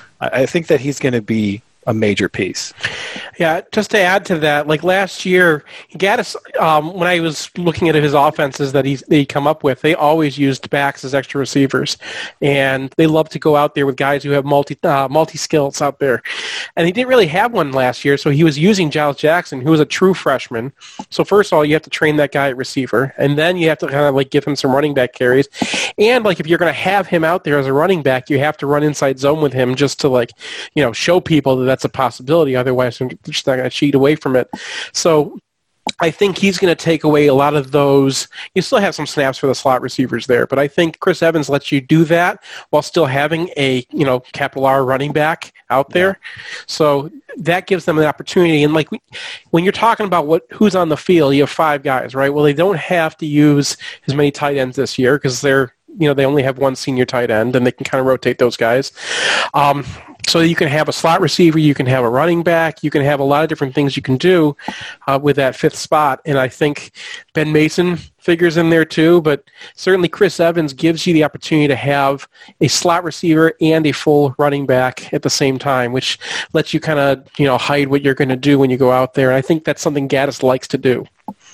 I think that he's going to be a major piece. Yeah, just to add to that, like last year, Gaddis, um, when I was looking at his offenses that he they come up with, they always used backs as extra receivers, and they love to go out there with guys who have multi uh, multi skills out there. And he didn't really have one last year, so he was using Giles Jackson, who was a true freshman. So first of all, you have to train that guy at receiver, and then you have to kind of like give him some running back carries. And like if you're going to have him out there as a running back, you have to run inside zone with him just to like you know show people that that's a possibility. Otherwise, they're just not going to cheat away from it. So I think he's going to take away a lot of those. You still have some snaps for the slot receivers there, but I think Chris Evans lets you do that while still having a, you know, capital R running back out there. Yeah. So that gives them an opportunity. And like when you're talking about what who's on the field, you have five guys, right? Well, they don't have to use as many tight ends this year because they're, you know, they only have one senior tight end, and they can kind of rotate those guys. Um, so you can have a slot receiver, you can have a running back, you can have a lot of different things you can do uh, with that fifth spot. And I think Ben Mason figures in there too, but certainly Chris Evans gives you the opportunity to have a slot receiver and a full running back at the same time, which lets you kind of, you know, hide what you're going to do when you go out there. And I think that's something Gaddis likes to do.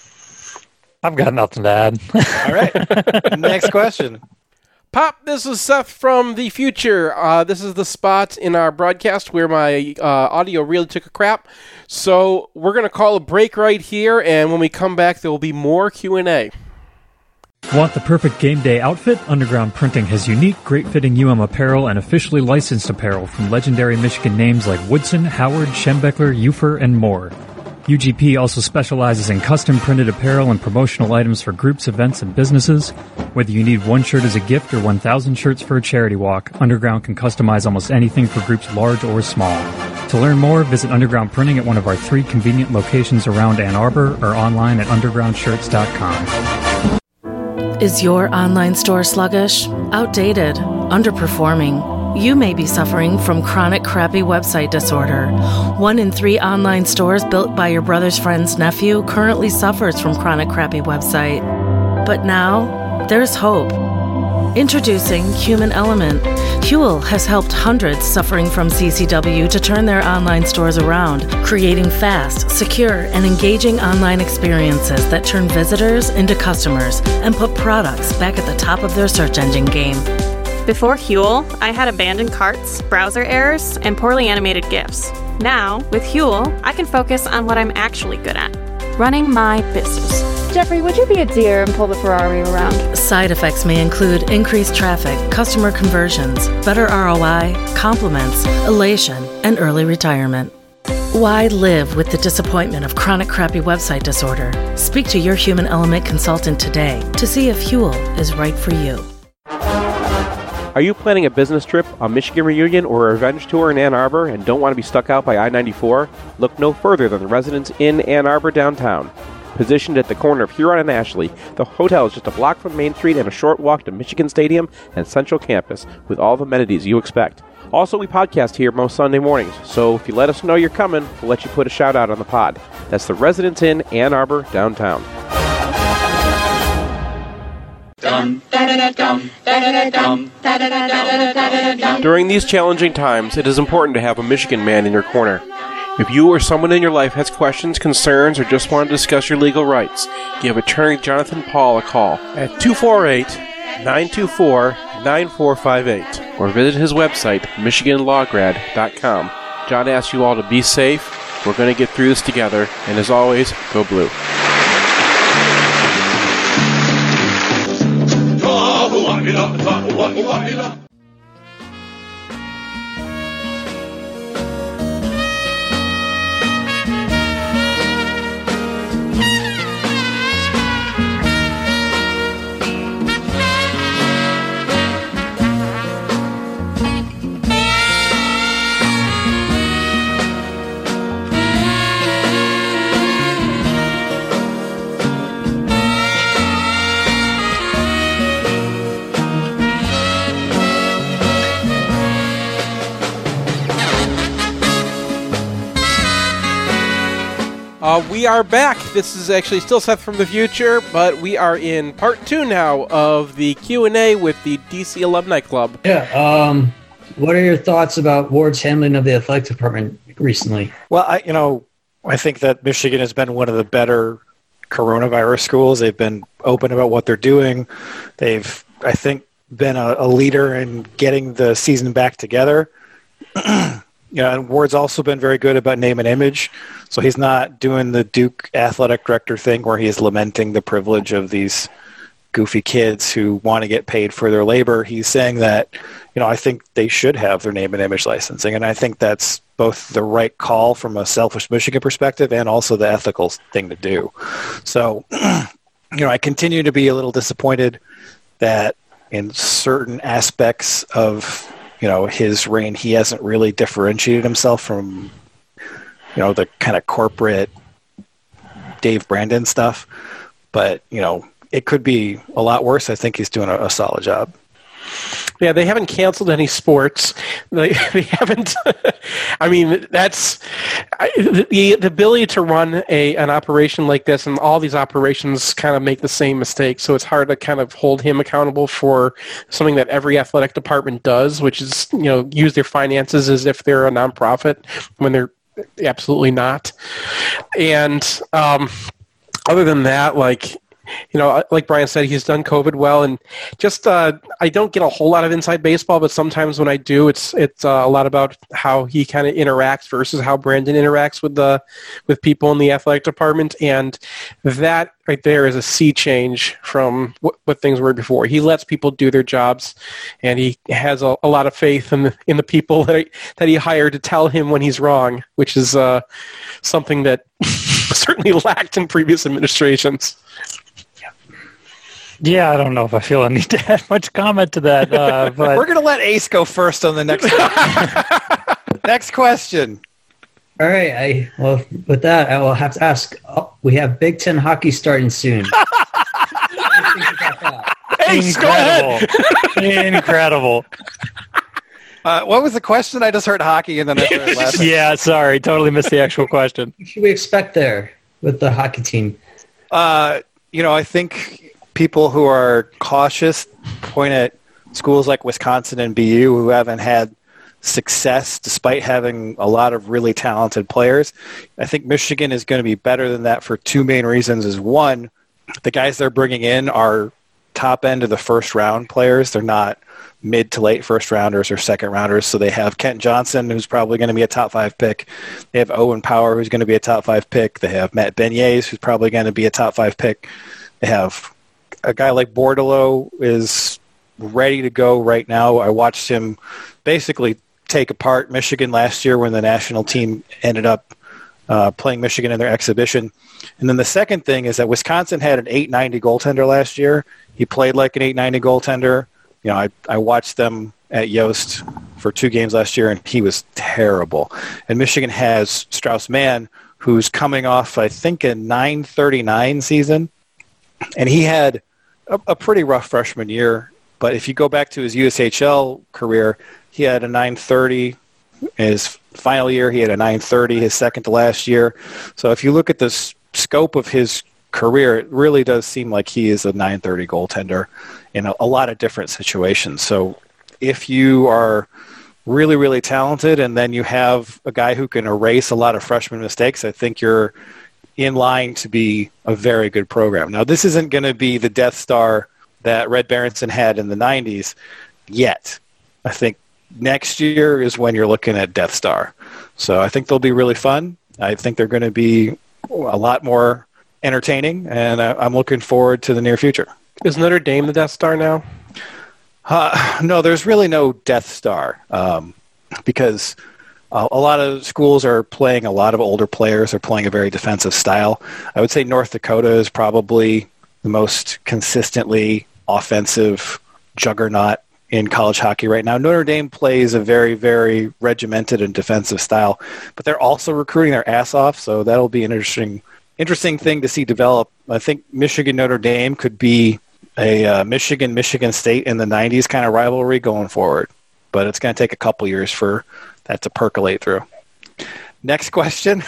I've got nothing to add. All right. Next question. Pop, this is Seth from the future. Uh, this is the spot in our broadcast where my uh, audio really took a crap. So we're going to call a break right here, and when we come back, there will be more Q and A. Want the perfect game day outfit? Underground Printing has unique, great-fitting U M apparel and officially licensed apparel from legendary Michigan names like Woodson, Howard, Schembechler, Ufer, and more. U G P also specializes in custom printed apparel and promotional items for groups, events, and businesses. Whether you need one shirt as a gift or one thousand shirts for a charity walk, Underground can customize almost anything for groups large or small. To learn more, visit Underground Printing at one of our three convenient locations around Ann Arbor or online at underground shirts dot com. Is your online store sluggish, outdated, underperforming? You may be suffering from chronic crappy website disorder. One in three online stores built by your brother's friend's nephew currently suffers from chronic crappy website. But now, there's hope. Introducing Human Element. Huel has helped hundreds suffering from C C W to turn their online stores around, creating fast, secure, and engaging online experiences that turn visitors into customers and put products back at the top of their search engine game. Before Huel, I had abandoned carts, browser errors, and poorly animated GIFs. Now, with Huel, I can focus on what I'm actually good at, running my business. Jeffrey, would you be a dear and pull the Ferrari around? Side effects may include increased traffic, customer conversions, better R O I, compliments, elation, and early retirement. Why live with the disappointment of chronic crappy website disorder? Speak to your Human Element consultant today to see if Huel is right for you. Are you planning a business trip, a Michigan reunion, or a revenge tour in Ann Arbor and don't want to be stuck out by I ninety-four? Look no further than the Residence Inn Ann Arbor downtown. Positioned at the corner of Huron and Ashley, the hotel is just a block from Main Street and a short walk to Michigan Stadium and Central Campus with all the amenities you expect. Also, we podcast here most Sunday mornings, so if you let us know you're coming, we'll let you put a shout out on the pod. That's the Residence Inn Ann Arbor downtown. During these challenging times, it is important to have a Michigan man in your corner. If you or someone in your life has questions, concerns, or just want to discuss your legal rights, give attorney Jonathan Paul a call at two four eight, nine two four, nine four five eight or visit his website, michigan law grad dot com. John asks you all to be safe. We're going to get through this together, and as always, go blue. Uh, we are back. This is actually still Seth from the future, but we are in part two now of the Q and A with the D C Alumni Club. Yeah. Um, what are your thoughts about Ward's handling of the athletic department recently? Well, I, you know, I think that Michigan has been one of the better coronavirus schools. They've been open about what they're doing. They've, I think, been a, a leader in getting the season back together. You know, and Ward's also been very good about name and image. So he's not doing the Duke athletic director thing where he is lamenting the privilege of these goofy kids who want to get paid for their labor. He's saying that, you know, I think they should have their name and image licensing. And I think that's both the right call from a selfish Michigan perspective and also the ethical thing to do. So, you know, I continue to be a little disappointed that in certain aspects of, you know, his reign, he hasn't really differentiated himself from, you know, the kind of corporate Dave Brandon stuff. But, you know, it could be a lot worse. I think he's doing a, a solid job. Yeah, they haven't canceled any sports. They, they haven't. I mean, that's I, the the ability to run a an operation like this, and all these operations kind of make the same mistake. So it's hard to kind of hold him accountable for something that every athletic department does, which is, you know, use their finances as if they're a nonprofit when they're absolutely not. And um, other than that, like. You know, like Brian said, he's done COVID well, and just uh, I don't get a whole lot of inside baseball, but sometimes when I do, it's it's uh, a lot about how he kind of interacts versus how Brandon interacts with the with people in the athletic department, and that right there is a sea change from what, what things were before. He lets people do their jobs, and he has a, a lot of faith in the, in the people that he, that he hired to tell him when he's wrong, which is uh, something that. certainly lacked in previous administrations. Yeah, I don't know if I feel I need to add much comment to that. Uh, but we're going to let Ace go first on the next one. Next question. All right. I well, with that, I will have to ask. Oh, we have Big Ten hockey starting soon. Ace, go ahead. Incredible. Uh, what was the question? I just heard hockey and then I started laughing. Yeah, sorry. Totally missed the actual question. What should we expect there with the hockey team? Uh, you know, I think people who are cautious point at schools like Wisconsin and B U who haven't had success despite having a lot of really talented players. I think Michigan is going to be better than that for two main reasons. Is one, the guys they're bringing in are top end of the first round players. They're not mid to late first rounders or second rounders. So they have Kent Johnson, who's probably going to be a top five pick. They have Owen Power, who's going to be a top five pick. They have Matt Beignets, who's probably going to be a top five pick. They have a guy like Bordeleau is ready to go right now. I watched him basically take apart Michigan last year when the national team ended up uh, playing Michigan in their exhibition. And then the second thing is that Wisconsin had an eight ninety goaltender last year. He played like an eight ninety goaltender. You know, I, I watched them at Yost for two games last year, and he was terrible. And Michigan has Strauss-Mann, who's coming off, I think, a nine thirty-nine season. And he had a, a pretty rough freshman year. But if you go back to his U S H L career, he had a nine thirty. His final year, he had a nine thirty, his second to last year. So if you look at the s- scope of his career, it really does seem like he is a nine thirty goaltender in a, a lot of different situations. So if you are really, really talented and then you have a guy who can erase a lot of freshman mistakes, I think you're in line to be a very good program. Now, this isn't going to be the Death Star that Red Berenson had in the nineties yet. I think next year is when you're looking at Death Star. So I think they'll be really fun. I think they're going to be a lot more entertaining, and I'm looking forward to the near future. Is Notre Dame the Death Star now? Uh, no, there's really no Death Star um, because uh, a lot of schools are playing a lot of older players. They're playing a very defensive style. I would say North Dakota is probably the most consistently offensive juggernaut in college hockey right now. Notre Dame plays a very, very regimented and defensive style, but they're also recruiting their ass off, so that'll be an interesting interesting thing to see develop. I think Michigan-Notre Dame could be a uh, Michigan-Michigan State in the nineties kind of rivalry going forward, but it's going to take a couple years for that to percolate through. Next question.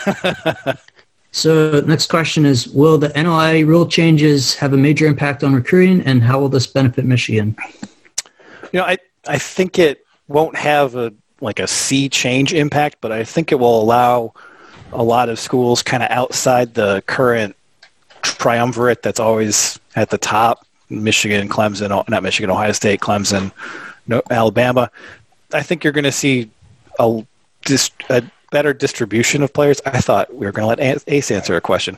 So next question is, will the N L I rule changes have a major impact on recruiting, and how will this benefit Michigan? You know, I, I think it won't have a like a sea change impact, but I think it will allow a lot of schools kind of outside the current triumvirate that's always at the top, Michigan, Clemson, not Michigan, Ohio State, Clemson, no, Alabama. I think you're going to see a, dis, a better distribution of players. I thought we were going to let Ace answer a question.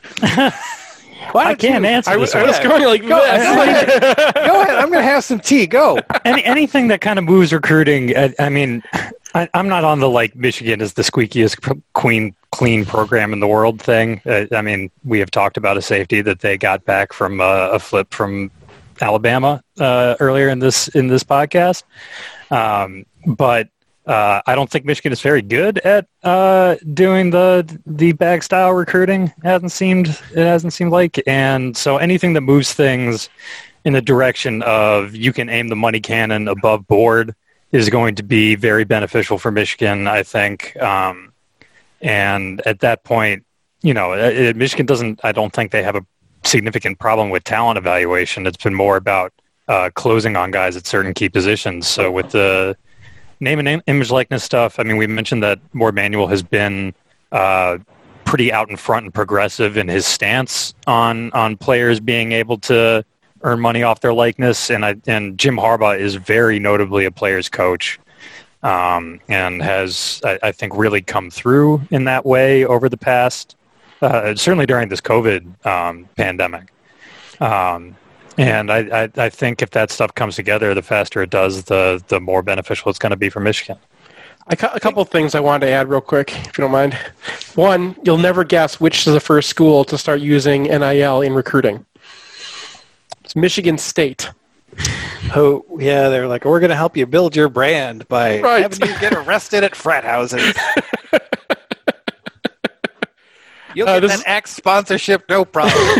I can't answer I this was, I one. was going like Go, go ahead. Go ahead. I'm going to have some tea. Go. Any, anything that kind of moves recruiting. I, I mean, I, I'm not on the like Michigan is the squeakiest queen clean program in the world thing. Uh, I mean, we have talked about a safety that they got back from uh, a flip from Alabama uh, earlier in this in this podcast. Um, but uh, I don't think Michigan is very good at uh, doing the the bag style recruiting. It hasn't seemed it hasn't seemed like, and so anything that moves things in the direction of you can aim the money cannon above board is going to be very beneficial for Michigan, I think. Um, and at that point, you know, it, Michigan doesn't. I don't think they have a significant problem with talent evaluation. It's been more about uh, closing on guys at certain key positions. So with the name and image likeness stuff, I mean, we mentioned that Ward Manuel has been uh, pretty out in front and progressive in his stance on on players being able to earn money off their likeness, and I, and Jim Harbaugh is very notably a player's coach, um, and has I, I think really come through in that way over the past, uh, certainly during this COVID um, pandemic. Um, and I, I, I think if that stuff comes together, the faster it does, the the more beneficial it's going to be for Michigan. I, a couple of things I wanted to add real quick, if you don't mind. One, you'll never guess which is the first school to start using N I L in recruiting. It's Michigan State. Oh, yeah, they're like, we're going to help you build your brand by Right. having you get arrested at frat houses. You'll Uh, get this- an X sponsorship, no problem.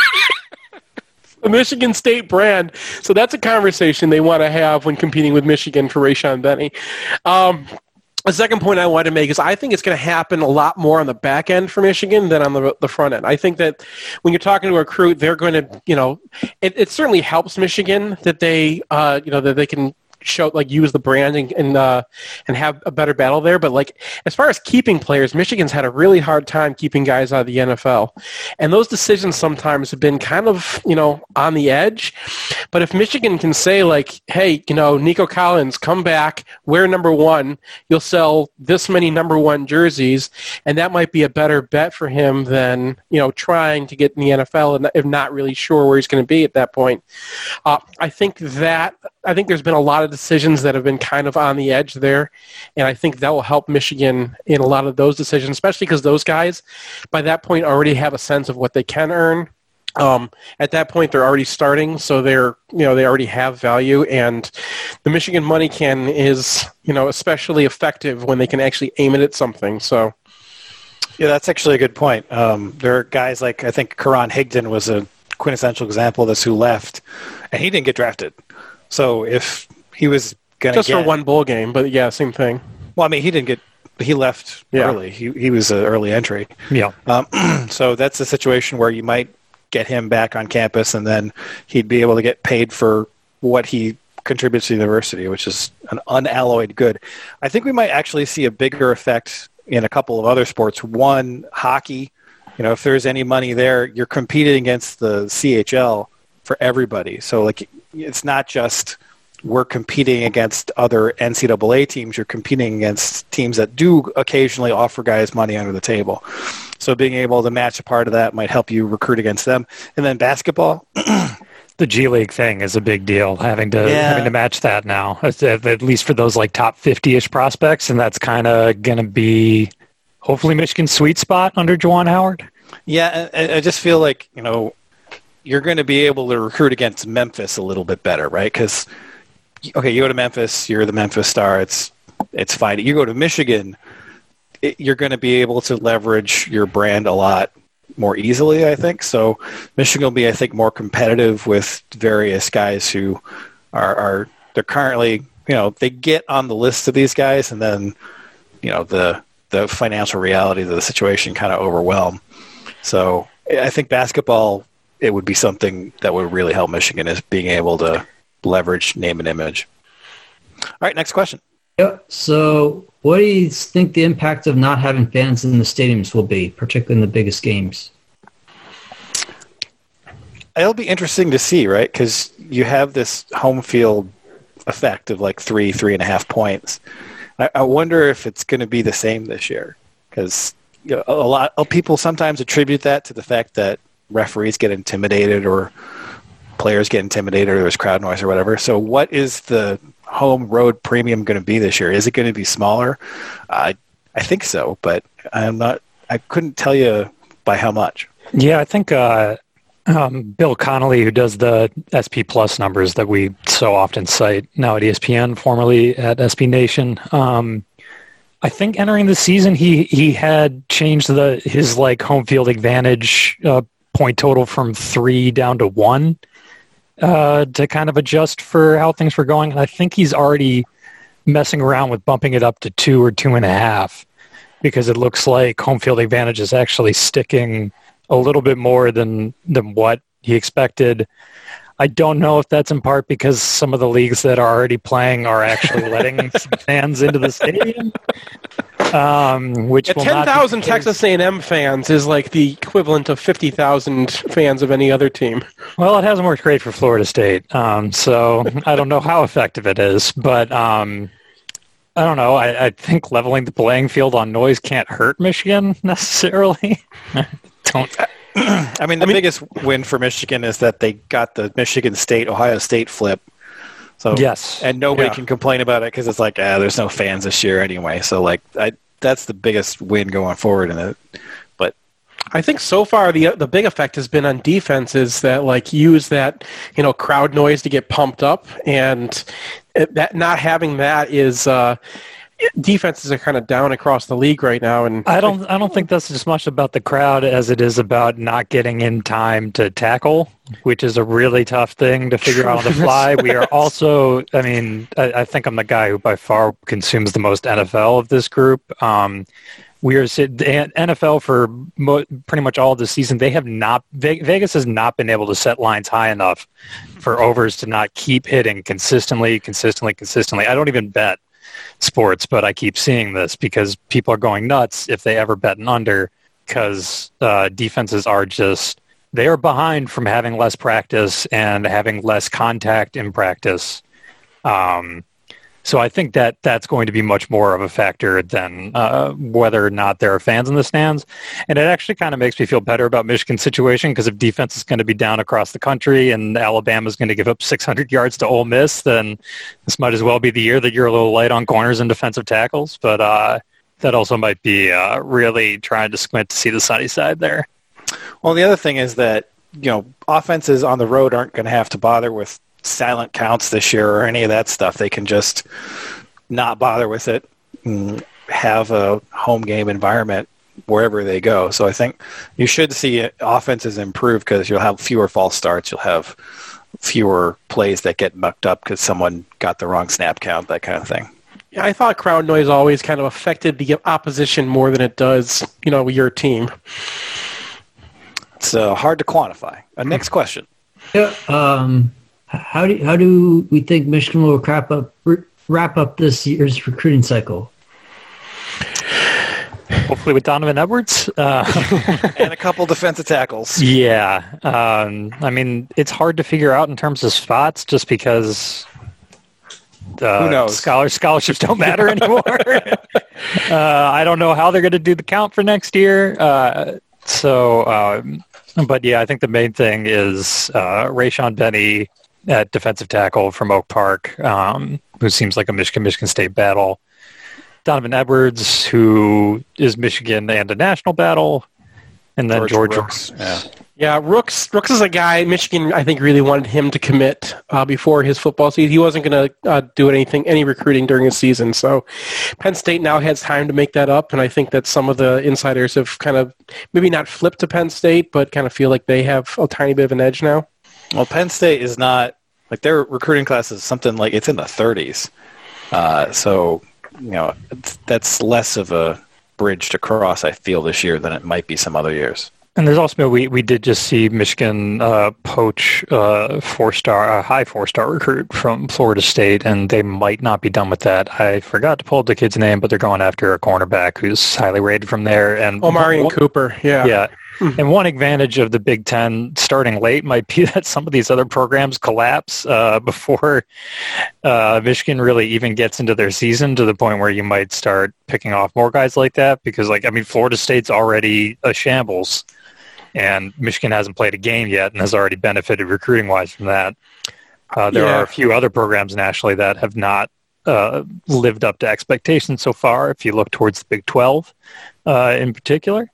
The Michigan State brand. So that's a conversation they want to have when competing with Michigan for Rayshon Benny. Um, the second point I wanted to make is I think it's going to happen a lot more on the back end for Michigan than on the, the front end. I think that when you're talking to a recruit, they're going to, you know, it, it certainly helps Michigan that they, uh, you know, that they can show, like, use the brand and and, uh, and have a better battle there. But, like, as far as keeping players, Michigan's had a really hard time keeping guys out of the N F L. And those decisions sometimes have been kind of, you know, on the edge. But if Michigan can say, like, hey, you know, Nico Collins, come back, wear number one, you'll sell this many number one jerseys, and that might be a better bet for him than, you know, trying to get in the N F L and if not really sure where he's going to be at that point. Uh, I think that I think there's been a lot of decisions that have been kind of on the edge there, and I think that will help Michigan in a lot of those decisions, especially because those guys, by that point, already have a sense of what they can earn. Um, at that point, they're already starting, so they're you know they already have value, and the Michigan money can is you know especially effective when they can actually aim it at something. So. Yeah, that's actually a good point. Um, there are guys like, I think Karan Higdon was a quintessential example of this, who left, and he didn't get drafted. So if he was going to Just get... for one bowl game, but yeah, same thing. Well, I mean, he didn't get... He left Yeah. early. He he was an early entry. Yeah. Um, so that's a situation where you might get him back on campus, and then he'd be able to get paid for what he contributes to the university, which is an unalloyed good. I think we might actually see a bigger effect in a couple of other sports. One, hockey. You know, if there's any money there, you're competing against the C H L for everybody. So, like, it's not just we're competing against other N C double A teams. You're competing against teams that do occasionally offer guys money under the table. So being able to match a part of that might help you recruit against them. And then basketball. The G League thing is a big deal, having to Yeah. having to match that now, at, at least for those like top fifty-ish prospects, and that's kind of going to be hopefully Michigan's sweet spot under Juwan Howard. Yeah, and I just feel like, you know, you're going to be able to recruit against Memphis a little bit better, right? Because, okay, you go to Memphis, you're the Memphis Star, it's it's fine. You go to Michigan, it, you're going to be able to leverage your brand a lot more easily, I think. So Michigan will be, I think, more competitive with various guys who are, are they're currently, you know, they get on the list of these guys, and then, you know, the the financial realities of the situation kind of overwhelm. So I think basketball, it would be something that would really help Michigan, is being able to leverage name and image. All right, next question. Yep. So what do you think the impact of not having fans in the stadiums will be, particularly in the biggest games? It'll be interesting to see, right? Because you have this home field effect of like three, three and a half points. I, I wonder if it's going to be the same this year, because you know, a lot of people sometimes attribute that to the fact that referees get intimidated or players get intimidated or there's crowd noise or whatever. So what is the home road premium going to be this year? Is it going to be smaller? I I think so, but I'm not. I couldn't tell you by how much. Yeah, I think uh, um, Bill Connolly, who does the S P Plus numbers that we so often cite now at E S P N, formerly at S B Nation, um, I think entering the season he he had changed the his like home field advantage uh, point total from three down to one. Uh, to kind of adjust for how things were going. And I think he's already messing around with bumping it up to two or two and a half, because it looks like home field advantage is actually sticking a little bit more than, than what he expected. I don't know if that's in part because some of the leagues that are already playing are actually letting some fans into the stadium. Um, which At will ten thousand not be the case. Texas A and M fans is like the equivalent of fifty thousand fans of any other team. Well, it hasn't worked great for Florida State, um, so I don't know how effective it is. But um, I don't know. I, I think leveling the playing field on noise can't hurt Michigan necessarily. don't. I mean, the I mean- biggest win for Michigan is that they got the Michigan State Ohio State flip. So Yes. and nobody Yeah. can complain about it because it's like, ah, there's no fans this year anyway. So like, I that's the biggest win going forward in it. But I think so far the the big effect has been on defenses that like use that, you know, crowd noise to get pumped up, and it, that not having that is uh, defenses are kind of down across the league right now. And I don't I don't think that's as much about the crowd as it is about not getting in time to tackle, which is a really tough thing to figure out on the fly. We are also, I mean, I, I think I'm the guy who by far consumes the most N F L of this group. Um, we are the N F L for mo- pretty much all of the season. They have not Vegas has not been able to set lines high enough for overs to not keep hitting consistently, consistently, consistently. I don't even bet sports, but I keep seeing this because people are going nuts if they ever bet an under, because uh, defenses are just they are behind from having less practice and having less contact in practice. Um, So I think that that's going to be much more of a factor than uh, whether or not there are fans in the stands. And it actually kind of makes me feel better about Michigan's situation, because if defense is going to be down across the country and Alabama is going to give up six hundred yards to Ole Miss, then this might as well be the year that you're a little light on corners and defensive tackles. But uh, that also might be uh, really trying to squint to see the sunny side there. Well, the other thing is that, you know, offenses on the road aren't going to have to bother with silent counts this year or any of that stuff. They can just not bother with it and have a home game environment wherever they go. So I think you should see offenses improve because you'll have fewer false starts. You'll have fewer plays that get mucked up because someone got the wrong snap count, that kind of thing. Yeah, I thought crowd noise always kind of affected the opposition more than it does, you know, your team. It's uh, hard to quantify. Uh, next question. Yeah, um, how do how do we think Michigan will wrap up wrap up this year's recruiting cycle? Hopefully with Donovan Edwards uh, and a couple defensive tackles. Yeah, um, I mean it's hard to figure out in terms of spots, just because uh, who knows? Scholar, scholarships don't matter anymore. uh, I don't know how they're going to do the count for next year. Uh, so, um, but yeah, I think the main thing is uh, Rayshon Benny at defensive tackle from Oak Park, um, who seems like a Michigan-Michigan State battle. Donovan Edwards, who is Michigan and a national battle. And then George, George Rooks. Yeah. Yeah, Rooks Rooks is a guy, Michigan, I think, really wanted him to commit uh, before his football season. He wasn't going to uh, do anything, any recruiting during his season. So Penn State now has time to make that up, and I think that some of the insiders have kind of maybe not flipped to Penn State, but kind of feel like they have a tiny bit of an edge now. Well, Penn State is not, like their recruiting class is something like, it's in the thirties. Uh, so, you know, it's, that's less of a bridge to cross, I feel, this year than it might be some other years. And there's also, we we did just see Michigan uh, poach a four-star, a high four-star recruit from Florida State, and they might not be done with that. I forgot to pull up the kid's name, but they're going after a cornerback who's highly rated from there. And Omarion Cooper, yeah. Yeah. And one advantage of the Big Ten starting late might be that some of these other programs collapse uh, before uh, Michigan really even gets into their season, to the point where you might start picking off more guys like that. Because, like, I mean, Florida State's already a shambles, and Michigan hasn't played a game yet and has already benefited recruiting-wise from that. Uh, there Yeah. are a few other programs nationally that have not uh, lived up to expectations so far, if you look towards the Big twelve uh, in particular.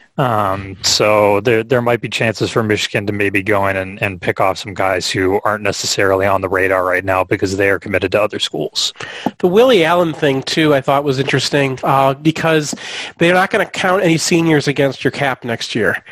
Um, so there there might be chances for Michigan to maybe go in and, and pick off some guys who aren't necessarily on the radar right now because they are committed to other schools. The Willie Allen thing, too, I thought was interesting uh, because they're not going to count any seniors against your cap next year.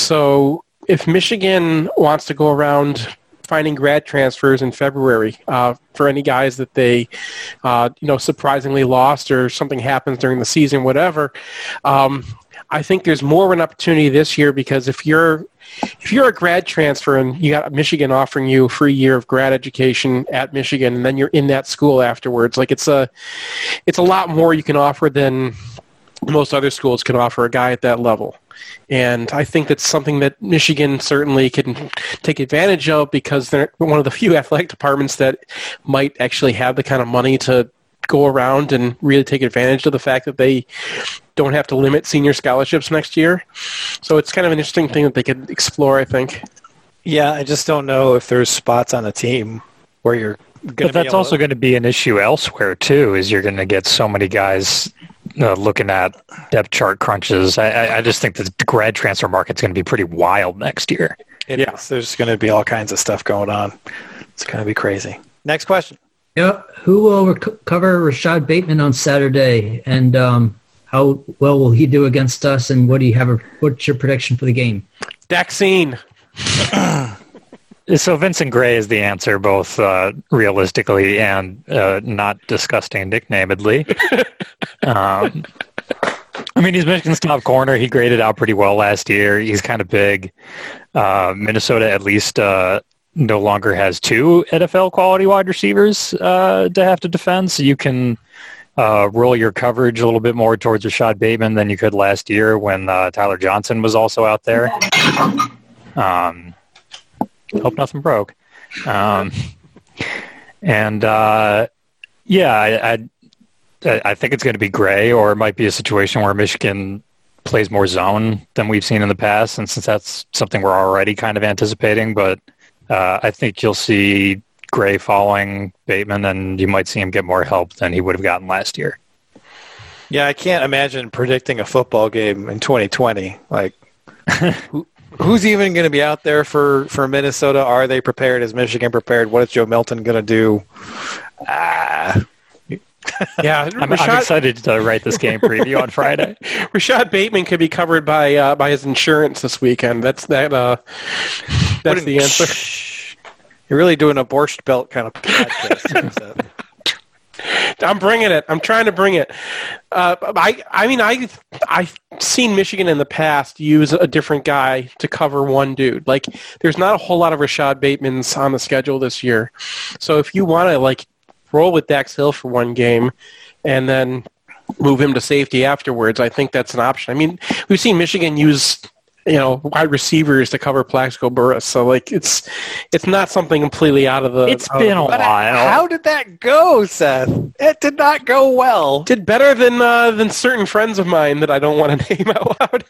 So if Michigan wants to go around finding grad transfers in February uh, for any guys that they, uh, you know, surprisingly lost or something happens during the season, whatever, um, I think there's more of an opportunity this year, because if you're if you're a grad transfer and you got Michigan offering you a free year of grad education at Michigan, and then you're in that school afterwards, like it's a it's a lot more you can offer than most other schools can offer a guy at that level. And I think that's something that Michigan certainly can take advantage of, because they're one of the few athletic departments that might actually have the kind of money to go around and really take advantage of the fact that they don't have to limit senior scholarships next year. So it's kind of an interesting thing that they could explore, I think. Yeah, I just don't know if there's spots on the team where you're going to But that's also going to be an issue elsewhere, too, is you're going to get so many guys uh, looking at depth chart crunches, I, I, I just think the grad transfer market's going to be pretty wild next year. It yeah. is. There's going to be all kinds of stuff going on. It's going to be crazy. Next question. Yeah, who will rec- cover Rashad Bateman on Saturday, and um, how well will he do against us? And what do you have? A, what's your prediction for the game? Vaccine. So Vincent Gray is the answer, both uh, realistically and uh, not disgusting nicknamedly. um, I mean, he's Michigan's top corner. He graded out pretty well last year. He's kind of big. Uh, Minnesota at least uh, no longer has two N F L quality wide receivers uh, to have to defend, so you can uh, roll your coverage a little bit more towards Rashad Bateman than you could last year when uh, Tyler Johnson was also out there. Um, hope nothing broke. Um, and uh, yeah, I, I I think it's going to be Gray, or it might be a situation where Michigan plays more zone than we've seen in the past, and since that's something we're already kind of anticipating, but uh, I think you'll see Gray following Bateman, and you might see him get more help than he would have gotten last year. Yeah, I can't imagine predicting a football game in twenty twenty. Like, who, who's even going to be out there for, for Minnesota? Are they prepared? Is Michigan prepared? What is Joe Milton going to do? Ah... Yeah, I'm, Rashad, I'm excited to write this game preview on Friday. Rashad Bateman could be covered by uh, by his insurance this weekend. That's that. Uh, that's the answer. You're really doing a Borscht Belt kind of podcast. I'm bringing it. I'm trying to bring it. Uh, I I mean I I've seen Michigan in the past use a different guy to cover one dude. Like, there's not a whole lot of Rashad Batemans on the schedule this year. So if you want to like roll with Dax Hill for one game and then move him to safety afterwards, I think that's an option. I mean, we've seen Michigan use, you know, wide receivers to cover Plaxico Burress, so like it's it's not something completely out of the. It's been a while. How did that go, Seth? It did not go well. Did better than uh, than certain friends of mine that I don't want to name out loud.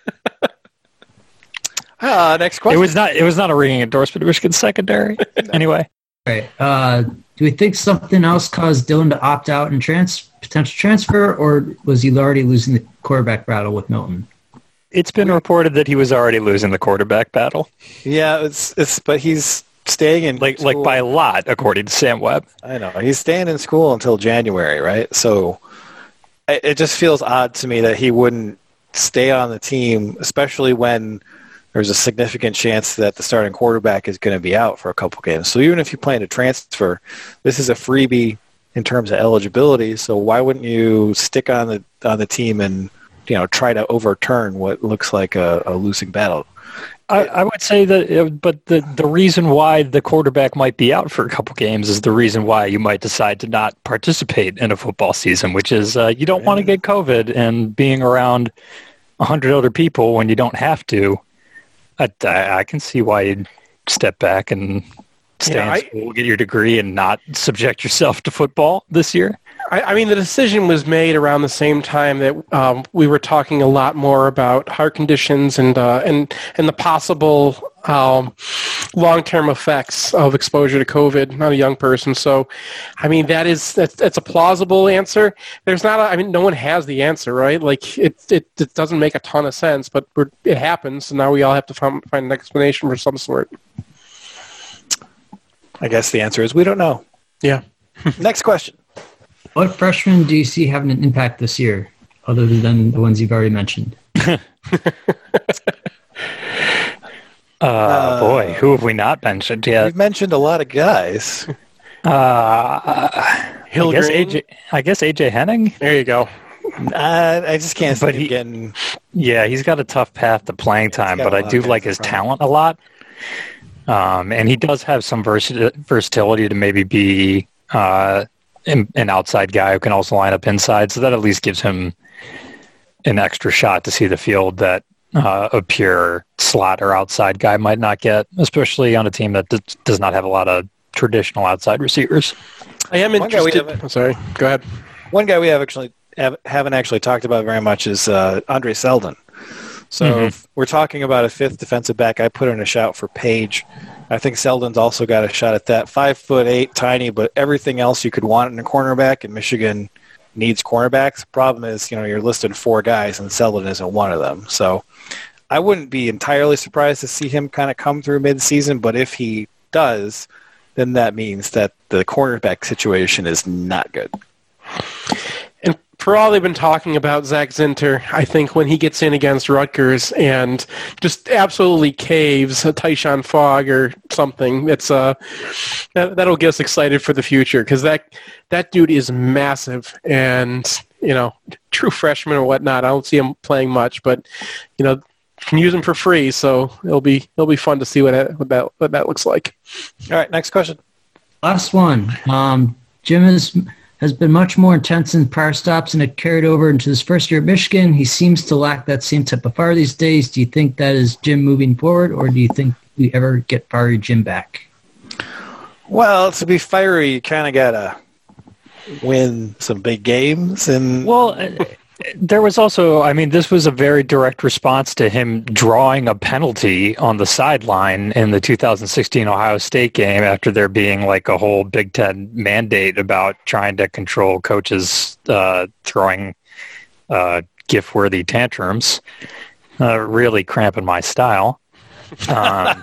uh, next question. It was not. It was not a ringing endorsement of Michigan's secondary. Anyway. Okay. Uh, do we think something else caused Dylan to opt out and trans potential transfer, or was he already losing the quarterback battle with Milton? It's been reported that he was already losing the quarterback battle. Yeah, it's it's but he's staying in like school. like by a lot, according to Sam Webb. I know he's staying in school until January, right? So it, it just feels odd to me that he wouldn't stay on the team, especially when there's a significant chance that the starting quarterback is going to be out for a couple games. So even if you plan to transfer, this is a freebie in terms of eligibility. So why wouldn't you stick on the on the team and, you know, try to overturn what looks like a, a losing battle? I, I would say that, but the the reason why the quarterback might be out for a couple games is the reason why you might decide to not participate in a football season, which is uh, you don't yeah. want to get COVID and being around a hundred other people when you don't have to. I, I can see why you'd step back and stay yeah, in school, I, get your degree, and not subject yourself to football this year. I, I mean, the decision was made around the same time that um, we were talking a lot more about heart conditions and uh, and and the possible um, long-term effects of exposure to COVID on a young person. So, I mean, that is that's, that's a plausible answer. There's not. A, I mean, no one has the answer, right? Like it it, it doesn't make a ton of sense, but we're, it happens. So now we all have to find, find an explanation for some sort. I guess the answer is we don't know. Yeah. Next question. What freshmen do you see having an impact this year, other than the ones you've already mentioned? uh, uh, boy, who have we not mentioned yet? We've mentioned a lot of guys. Uh, Hill I guess A J. I guess A J Henning. There you go. Uh, I just can't. But he, getting... yeah, he's got a tough path to playing time, but I do like his talent a lot. Um, and he does have some vers- versatility to maybe be uh, an, an outside guy who can also line up inside. So that at least gives him an extra shot to see the field that uh, a pure slot or outside guy might not get, especially on a team that d- does not have a lot of traditional outside receivers. I am interested. I'm sorry. Go ahead. One guy we have actually have, haven't actually talked about very much is uh, Andre Seldon. So mm-hmm. if we're talking about a fifth defensive back, I put in a shout for Page. I think Seldon's also got a shot at that. Five foot eight, tiny, but everything else you could want in a cornerback, and Michigan needs cornerbacks. Problem is, you know, you're listing four guys and Selden isn't one of them. So I wouldn't be entirely surprised to see him kind of come through mid-season, but if he does, then that means that the cornerback situation is not good. And for all they've been talking about Zach Zinter, I think when he gets in against Rutgers and just absolutely caves a Tyshawn Fogg or something, it's uh, that, that'll get us excited for the future because that, that dude is massive and, you know, true freshman or whatnot. I don't see him playing much, but, you know, can use them for free, so it'll be it'll be fun to see what that what that, what that looks like. All right, next question. Last one. Um, Jim is, has been much more intense in prior stops, and it carried over into his first year at Michigan. He seems to lack that same type of fire these days. Do you think that is Jim moving forward, or do you think we ever get fiery Jim back? Well, to be fiery, you kind of gotta win some big games, and well. There was also, I mean, this was a very direct response to him drawing a penalty on the sideline in the two thousand sixteen Ohio State game after there being like a whole Big Ten mandate about trying to control coaches uh, throwing uh, gift-worthy tantrums, uh, really cramping my style. Um,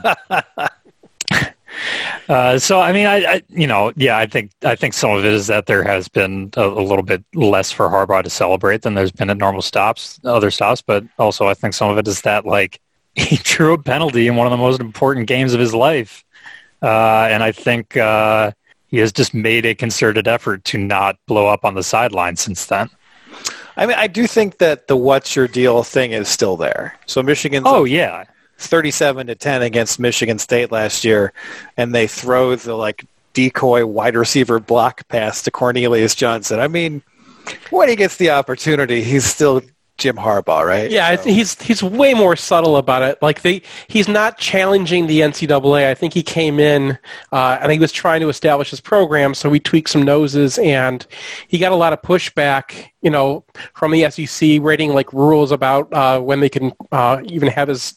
Uh, so I mean, I, I, you know, yeah, I think I think some of it is that there has been a, a little bit less for Harbaugh to celebrate than there's been at normal stops, other stops. But also, I think some of it is that like he drew a penalty in one of the most important games of his life, uh, and I think uh, he has just made a concerted effort to not blow up on the sideline since then. I mean, I do think that the "what's your deal" thing is still there. So Michigan's oh yeah. thirty-seven to ten against Michigan State last year, and they throw the like decoy wide receiver block pass to Cornelius Johnson. I mean, when he gets the opportunity, he's still Jim Harbaugh, right? Yeah, so. he's he's way more subtle about it. Like they, he's not challenging the N C double A. I think he came in uh, and he was trying to establish his program, so he tweaked some noses, and he got a lot of pushback, you know, from the S E C rating like rules about uh, when they can uh, even have his.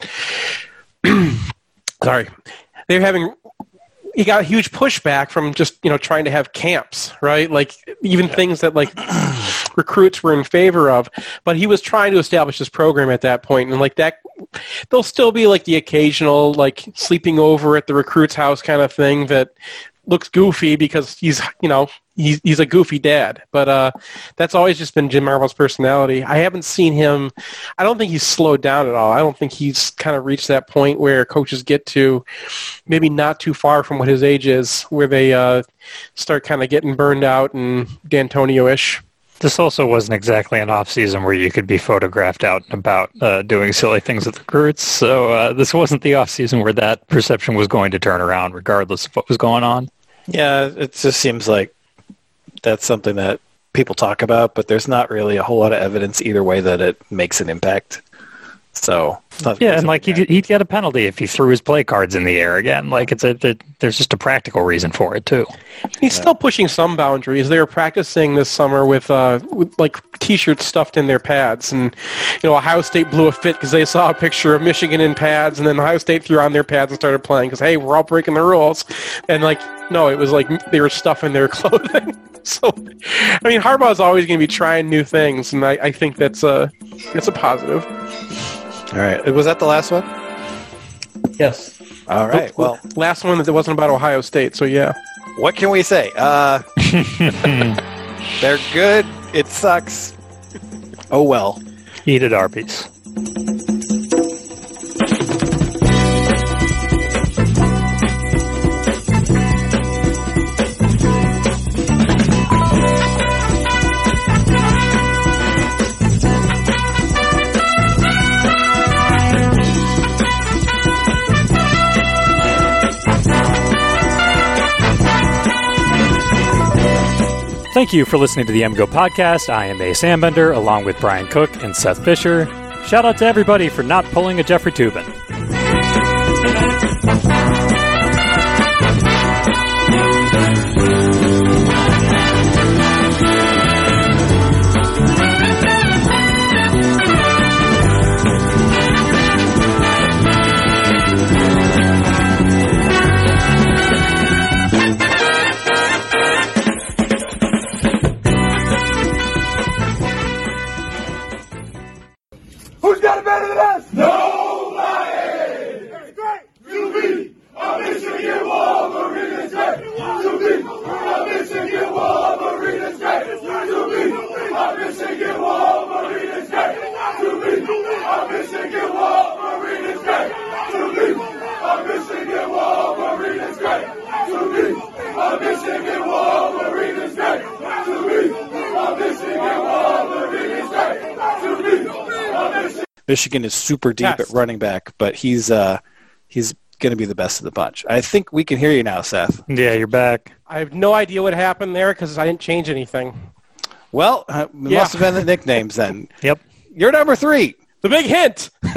Sorry, they're having. He got a huge pushback from just, you know, trying to have camps, right? Like even yeah. things that like recruits were in favor of, but he was trying to establish this program at that point. And like that, there'll still be like the occasional, like sleeping over at the recruit's house kind of thing that looks goofy because he's, you know, he's, he's a goofy dad, but uh, that's always just been Jim Harbaugh's personality. I haven't seen him. I don't think he's slowed down at all. I don't think he's kind of reached that point where coaches get to maybe not too far from what his age is, where they uh, start kind of getting burned out and D'Antonio-ish. This also wasn't exactly an off-season where you could be photographed out and about uh, doing silly things with recruits. So uh, this wasn't the off-season where that perception was going to turn around regardless of what was going on. Yeah, it just seems like that's something that people talk about, but there's not really a whole lot of evidence either way that it makes an impact. So yeah, and like he'd, he'd get a penalty if he threw his play cards in the air again. Like it's a, it, there's just a practical reason for it too. He's yeah. still pushing some boundaries. They were practicing this summer with, uh, with like T-shirts stuffed in their pads, and you know Ohio State blew a fit because they saw a picture of Michigan in pads, and then Ohio State threw on their pads and started playing because hey, we're all breaking the rules, and like no, it was like they were stuffing their clothing. So I mean, Harbaugh's always going to be trying new things, and I, I think that's a that's a positive. All right. Was that the last one? Yes. All right. Well, last one that wasn't about Ohio State, so yeah. What can we say? Uh, they're good. It sucks. Oh, well. Eat at Arby's. Thank you for listening to the M Go podcast. I am A. Sambender, along with Brian Cook and Seth Fisher. Shout out to everybody for not pulling a Jeffrey Toobin. A Michigan Wolverine is great to me. A Michigan Wolverine is great to me. A Michigan Michigan is super deep Yes. at running back, but he's uh, he's going to be the best of the bunch. I think we can hear you now, Seth. Yeah, you're back. I have no idea what happened there because I didn't change anything. Well, uh, it Yeah. must have been the nicknames then. Yep. You're number three. The big hint.